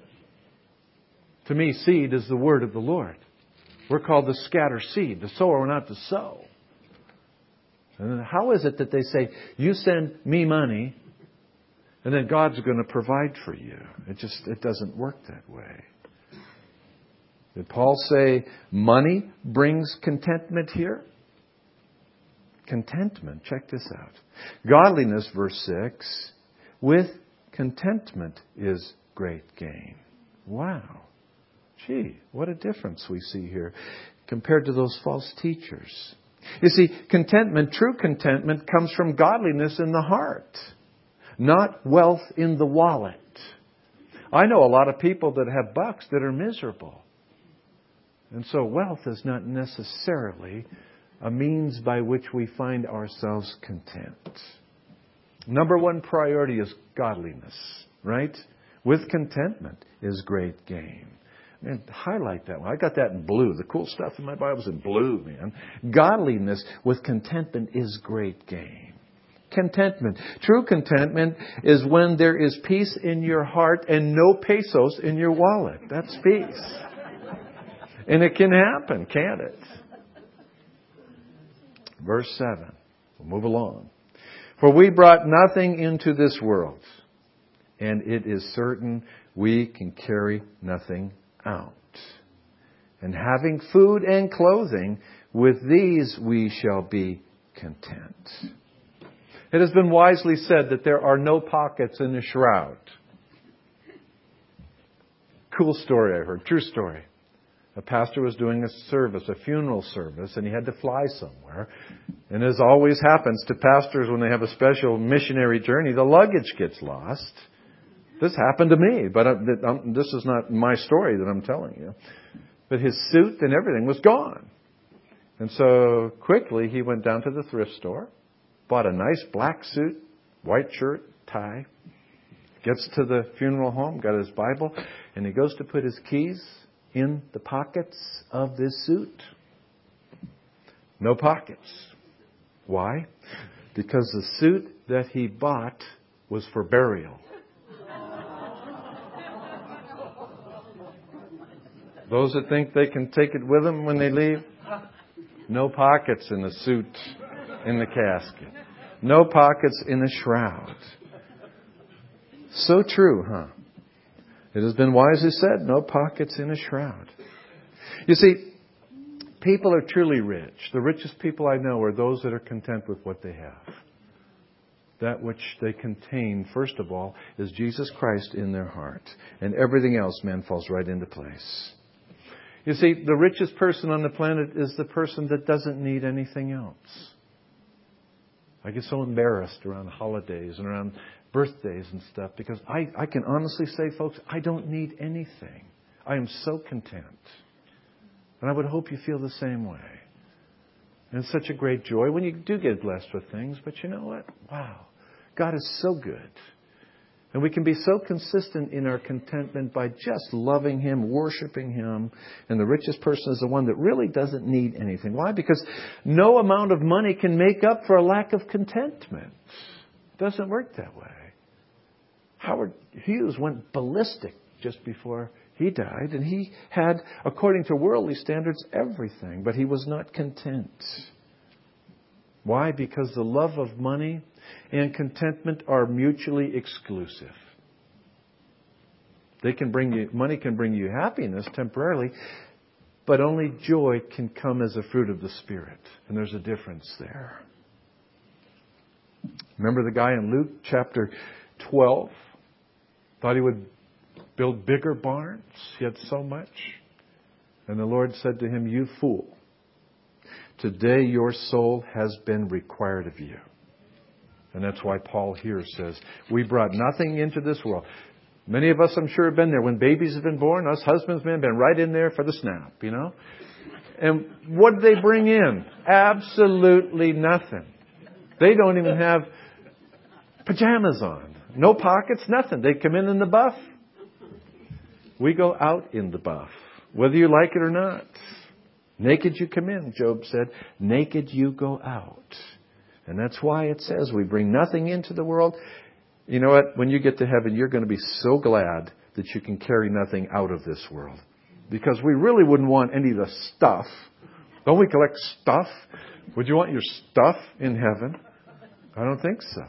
To me, seed is the word of the Lord. We're called to scatter seed. The sower, we're not to sow. And how is it that they say, you send me money, and then God's going to provide for you? It doesn't work that way. Did Paul say money brings contentment here? Contentment, check this out. Godliness, verse 6, with contentment is great gain. Wow. Gee, what a difference we see here compared to those false teachers. You see, contentment, true contentment, comes from godliness in the heart. not wealth in the wallet. I know a lot of people that have bucks that are miserable. And so wealth is not necessarily a means by which we find ourselves content. Number one priority is godliness, right? With contentment is great gain. Man, highlight that one. I got that in blue. The cool stuff in my Bible's in blue, man. Godliness with contentment is great gain. Contentment. True contentment is when there is peace in your heart and no pesos in your wallet. That's peace. And it can happen, can't it? Verse 7. We'll move along. For we brought nothing into this world, and it is certain we can carry nothing out. And having food and clothing, with these we shall be content. It has been wisely said that there are no pockets in a shroud. Cool story I heard. True story. A pastor was doing a service, a funeral service, and he had to fly somewhere. And as always happens to pastors when they have a special missionary journey, the luggage gets lost. This happened to me, but this is not my story that I'm telling you. But his suit and everything was gone. And so quickly he went down to the thrift store, bought a nice black suit, white shirt, tie, gets to the funeral home, got his Bible, and he goes to put his keys in the pockets of this suit. No pockets. Why? Because the suit that he bought was for burial. Those that think they can take it with them when they leave, no pockets in the suit in the casket. No pockets in the shroud. So true, huh? It has been wisely said, no pockets in a shroud. You see, people are truly rich. The richest people I know are those that are content with what they have. That which they contain, first of all, is Jesus Christ in their heart. And everything else, man, falls right into place. You see, the richest person on the planet is the person that doesn't need anything else. I get so embarrassed around holidays and around birthdays and stuff because I can honestly say, folks, I don't need anything. I am so content. And I would hope you feel the same way. And it's such a great joy when you do get blessed with things. But you know what? Wow. God is so good. And we can be so consistent in our contentment by just loving Him, worshiping Him. And the richest person is the one that really doesn't need anything. Why? Because no amount of money can make up for a lack of contentment. It doesn't work that way. Howard Hughes went ballistic just before he died. And he had, according to worldly standards, everything. But he was not content. Why? Because the love of money and contentment are mutually exclusive. Money can bring you happiness temporarily, but only joy can come as a fruit of the Spirit. And there's a difference there. Remember the guy in Luke chapter 12? Thought he would build bigger barns. He had so much. And the Lord said to him, "You fool, today your soul has been required of you." And that's why Paul here says, we brought nothing into this world. Many of us, I'm sure, have been there. When babies have been born, us husbands, men, have been right in there for the snap, you know. And what did they bring in? Absolutely nothing. They don't even have pajamas on. No pockets, nothing. They come in the buff. We go out in the buff, whether you like it or not. Naked you come in, Job said. Naked you go out. And that's why it says we bring nothing into the world. You know what? When you get to heaven, you're going to be so glad that you can carry nothing out of this world. Because we really wouldn't want any of the stuff. Don't we collect stuff? Would you want your stuff in heaven? I don't think so.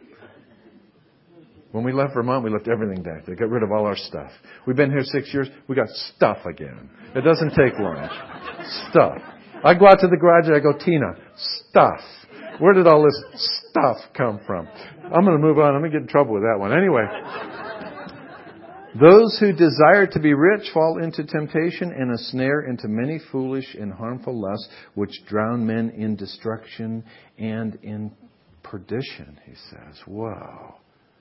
When we left Vermont, we left everything back. They got rid of all our stuff. We've been here 6 years. We got stuff again. It doesn't take long. Stuff. I go out to the garage and I go, Tina, stuff. Where did all this stuff come from? I'm going to move on. I'm going to get in trouble with that one. Anyway. Those who desire to be rich fall into temptation and a snare, into many foolish and harmful lusts, which drown men in destruction and in perdition, he says. Whoa.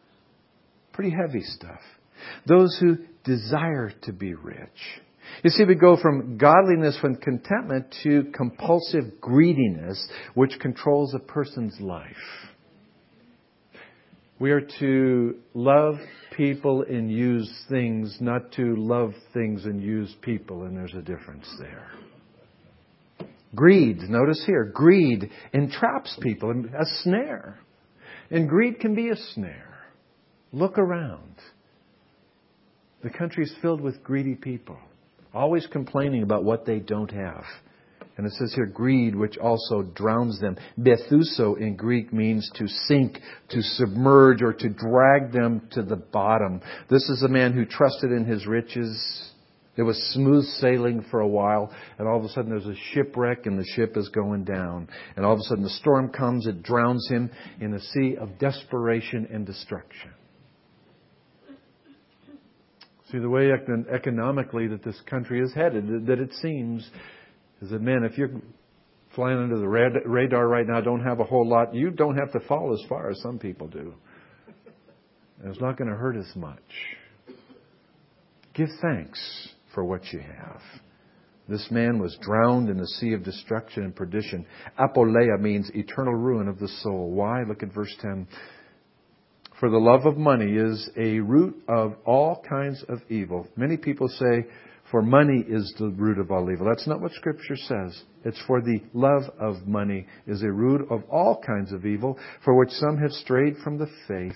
Pretty heavy stuff. Those who desire to be rich. You see, we go from godliness and contentment to compulsive greediness, which controls a person's life. We are to love people and use things, not to love things and use people, and there's a difference there. Greed, notice here, greed entraps people, a snare. And greed can be a snare. Look around. The country is filled with greedy people, always complaining about what they don't have. And it says here, greed, which also drowns them. Bethuso in Greek means to sink, to submerge, or to drag them to the bottom. This is a man who trusted in his riches. It was smooth sailing for a while, and all of a sudden there's a shipwreck and the ship is going down. And all of a sudden the storm comes, it drowns him in a sea of desperation and destruction. See, the way economically that this country is headed, that it seems, is that, man, if you're flying under the radar right now, don't have a whole lot, you don't have to fall as far as some people do. And it's not going to hurt as much. Give thanks for what you have. This man was drowned in the sea of destruction and perdition. Apoleia means eternal ruin of the soul. Why? Look at verse 10. For the love of money is a root of all kinds of evil. Many people say, for money is the root of all evil. That's not what Scripture says. It's for the love of money is a root of all kinds of evil, for which some have strayed from the faith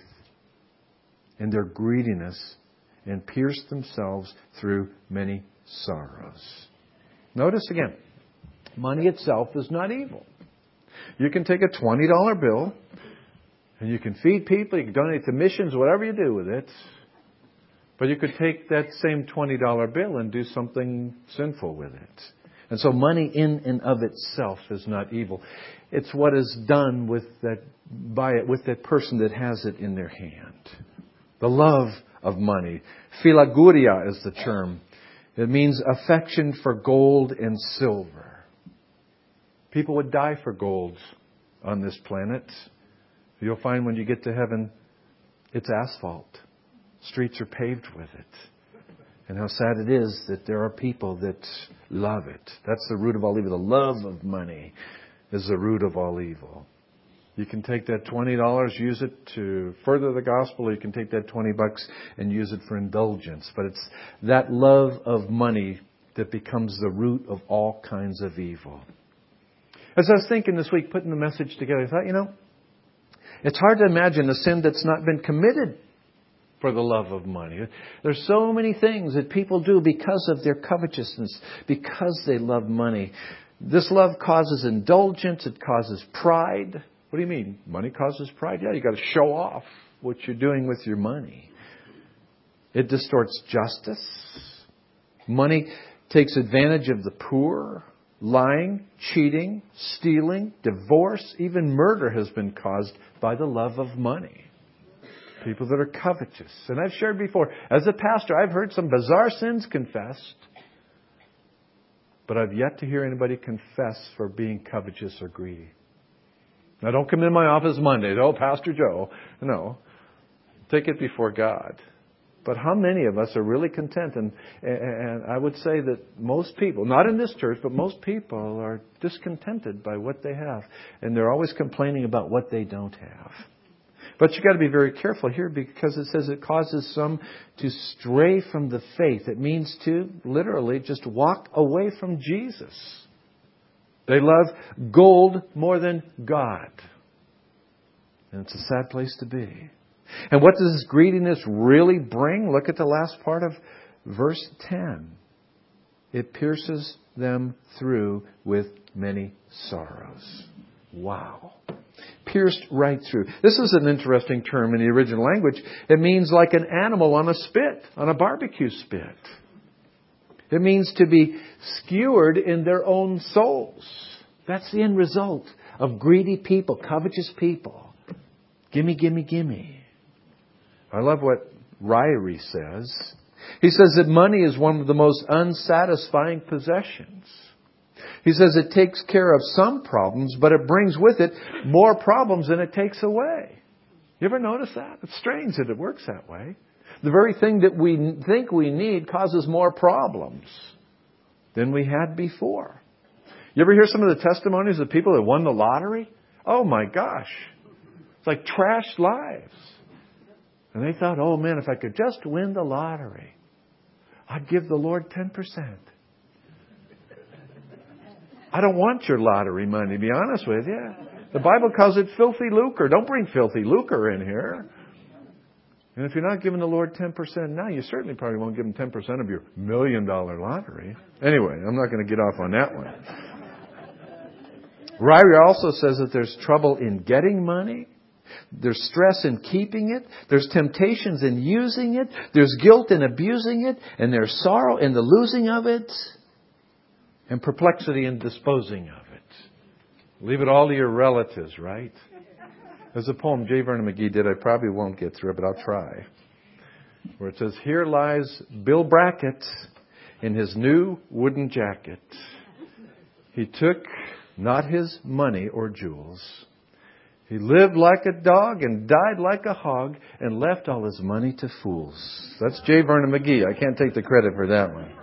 in their greediness and pierced themselves through many sorrows. Notice again, money itself is not evil. You can take a $20 bill, and you can feed people, you can donate to missions, whatever you do with it. But you could take that same $20 bill and do something sinful with it. And so money in and of itself is not evil. It's what is done with that person that has it in their hand. The love of money. Philaguria is the term. It means affection for gold and silver. People would die for gold on this planet. You'll find when you get to heaven, it's asphalt. Streets are paved with it. And how sad it is that there are people that love it. That's the root of all evil. The love of money is the root of all evil. You can take that $20, use it to further the gospel, or you can take that $20 and use it for indulgence. But it's that love of money that becomes the root of all kinds of evil. As I was thinking this week, putting the message together, I thought, it's hard to imagine a sin that's not been committed for the love of money. There's so many things that people do because of their covetousness, because they love money. This love causes indulgence. It causes pride. What do you mean? Money causes pride? Yeah, you got to show off what you're doing with your money. It distorts justice. Money takes advantage of the poor. Lying, cheating, stealing, divorce, even murder has been caused by the love of money. People that are covetous. And I've shared before, as a pastor, I've heard some bizarre sins confessed. But I've yet to hear anybody confess for being covetous or greedy. Now, don't come in my office Monday. Oh, Pastor Joe. No. Take it before God. But how many of us are really content? And I would say that most people, not in this church, but most people are discontented by what they have. And they're always complaining about what they don't have. But you've got to be very careful here because it says it causes some to stray from the faith. It means to literally just walk away from Jesus. They love gold more than God. And it's a sad place to be. And what does this greediness really bring? Look at the last part of verse 10. It pierces them through with many sorrows. Wow. Pierced right through. This is an interesting term in the original language. It means like an animal on a spit, on a barbecue spit. It means to be skewered in their own souls. That's the end result of greedy people, covetous people. Gimme, gimme, gimme. I love what Ryrie says. He says that money is one of the most unsatisfying possessions. He says it takes care of some problems, but it brings with it more problems than it takes away. You ever notice that? It's strange that it works that way. The very thing that we think we need causes more problems than we had before. You ever hear some of the testimonies of people that won the lottery? Oh my gosh. It's like trashed lives. And they thought, oh man, if I could just win the lottery, I'd give the Lord 10%. I don't want your lottery money, to be honest with you. The Bible calls it filthy lucre. Don't bring filthy lucre in here. And if you're not giving the Lord 10% now, you certainly probably won't give Him 10% of your $1 million lottery. Anyway, I'm not going to get off on that one. Ryrie also says that there's trouble in getting money. There's stress in keeping it. There's temptations in using it. There's guilt in abusing it. And there's sorrow in the losing of it. And perplexity in disposing of it. Leave it all to your relatives, right? There's a poem J. Vernon McGee did. I probably won't get through it, but I'll try. Where it says, here lies Bill Brackett in his new wooden jacket. He took not his money or jewels. He lived like a dog and died like a hog and left all his money to fools. That's J. Vernon McGee. I can't take the credit for that one.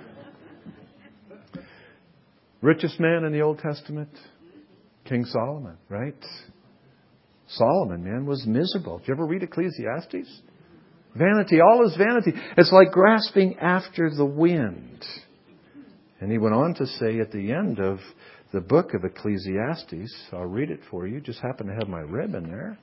Richest man in the Old Testament? King Solomon, right? Solomon, man, was miserable. Did you ever read Ecclesiastes? Vanity, all is vanity. It's like grasping after the wind. And he went on to say at the end of the book of Ecclesiastes, I'll read it for you, just happen to have my ribbon there.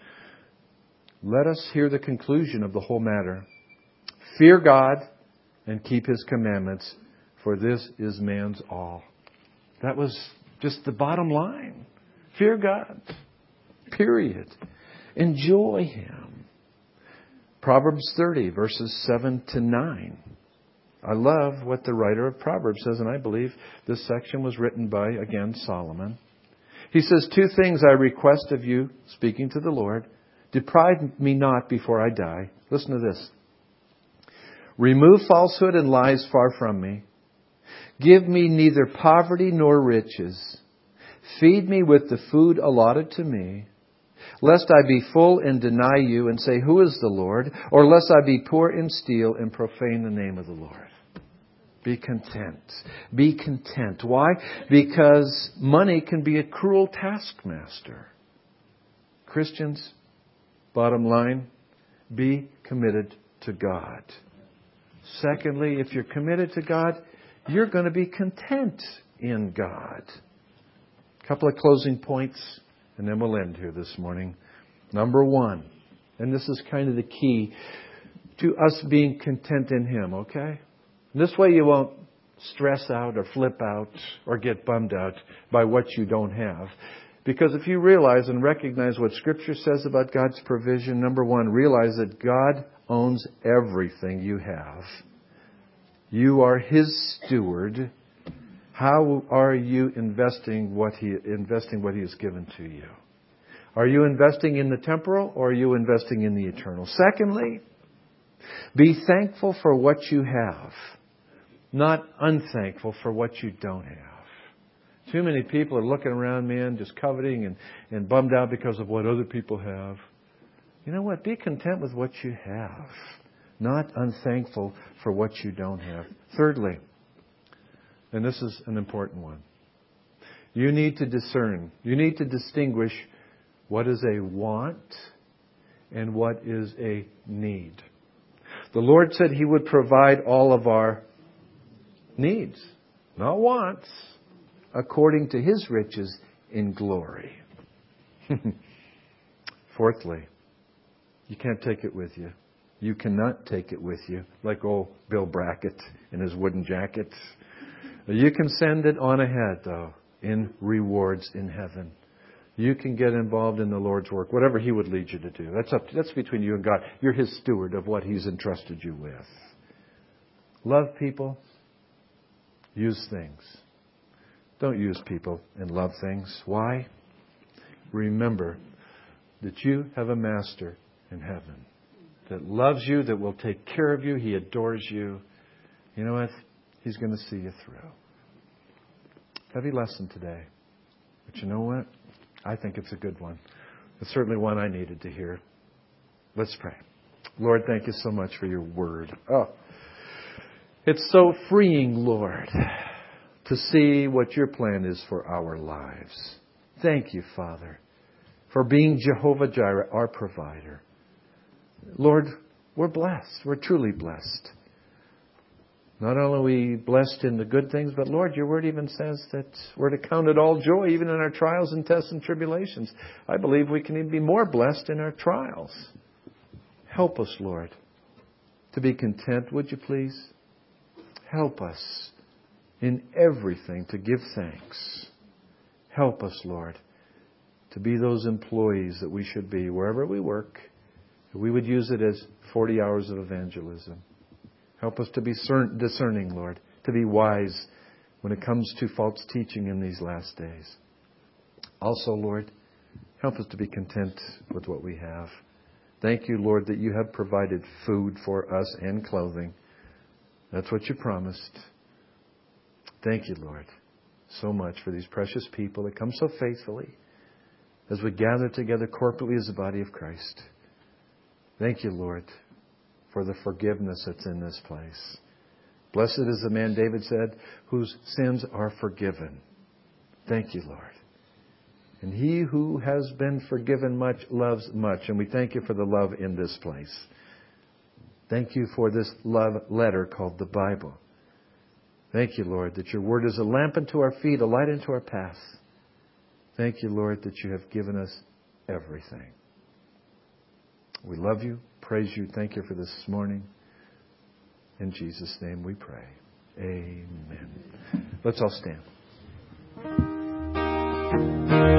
Let us hear the conclusion of the whole matter. Fear God and keep His commandments, for this is man's all. That was just the bottom line. Fear God. Period. Enjoy Him. Proverbs 30, verses 7 to 9. I love what the writer of Proverbs says, and I believe this section was written by, again, Solomon. He says, 2 things I request of you, speaking to the Lord. Deprive me not before I die. Listen to this. Remove falsehood and lies far from me. Give me neither poverty nor riches. Feed me with the food allotted to me, lest I be full and deny you and say, who is the Lord? Or lest I be poor and steal and profane the name of the Lord. Be content. Be content. Why? Because money can be a cruel taskmaster. Christians, bottom line, be committed to God. Secondly, if you're committed to God, you're going to be content in God. A couple of closing points, and then we'll end here this morning. Number 1, and this is kind of the key to us being content in Him, okay? This way you won't stress out or flip out or get bummed out by what you don't have. Because if you realize and recognize what Scripture says about God's provision, number 1, realize that God owns everything you have. You are His steward. How are you investing what He has given to you? Are you investing in the temporal or are you investing in the eternal? Secondly, be thankful for what you have, not unthankful for what you don't have. Too many people are looking around, man, just coveting and bummed out because of what other people have. You know what? Be content with what you have, not unthankful for what you don't have. Thirdly, and this is an important one, you need to discern, you need to distinguish what is a want and what is a need. The Lord said He would provide all of our needs, not wants, according to His riches in glory. Fourthly, you can't take it with you. You cannot take it with you, like old Bill Brackett in his wooden jacket. You can send it on ahead, though, in rewards in heaven. You can get involved in the Lord's work, whatever He would lead you to do. That's between you and God. You're His steward of what He's entrusted you with. Love people. Use things. Don't use people and love things. Why? Remember that you have a master in heaven that loves you, that will take care of you. He adores you. You know what? He's going to see you through. Heavy lesson today. But you know what? I think it's a good one. It's certainly one I needed to hear. Let's pray. Lord, thank you so much for your word. Oh, it's so freeing, Lord, to see what your plan is for our lives. Thank you, Father, for being Jehovah Jireh, our provider. Lord, we're blessed. We're truly blessed. Not only are we blessed in the good things, but Lord, your word even says that we're to count it all joy, even in our trials and tests and tribulations. I believe we can even be more blessed in our trials. Help us, Lord, to be content, would you please? Help us in everything to give thanks. Help us, Lord, to be those employees that we should be wherever we work. We would use it as 40 hours of evangelism. Help us to be discerning, Lord, to be wise when it comes to false teaching in these last days. Also, Lord, help us to be content with what we have. Thank you, Lord, that you have provided food for us and clothing. That's what you promised. Thank you, Lord, so much for these precious people that come so faithfully as we gather together corporately as the body of Christ. Thank you, Lord, for the forgiveness that's in this place. Blessed is the man, David said, whose sins are forgiven. Thank you, Lord. And he who has been forgiven much loves much. And we thank you for the love in this place. Thank you for this love letter called the Bible. Thank you, Lord, that your word is a lamp unto our feet, a light unto our path. Thank you, Lord, that you have given us everything. We love you, praise you, thank you for this morning. In Jesus' name we pray. Amen. Let's all stand.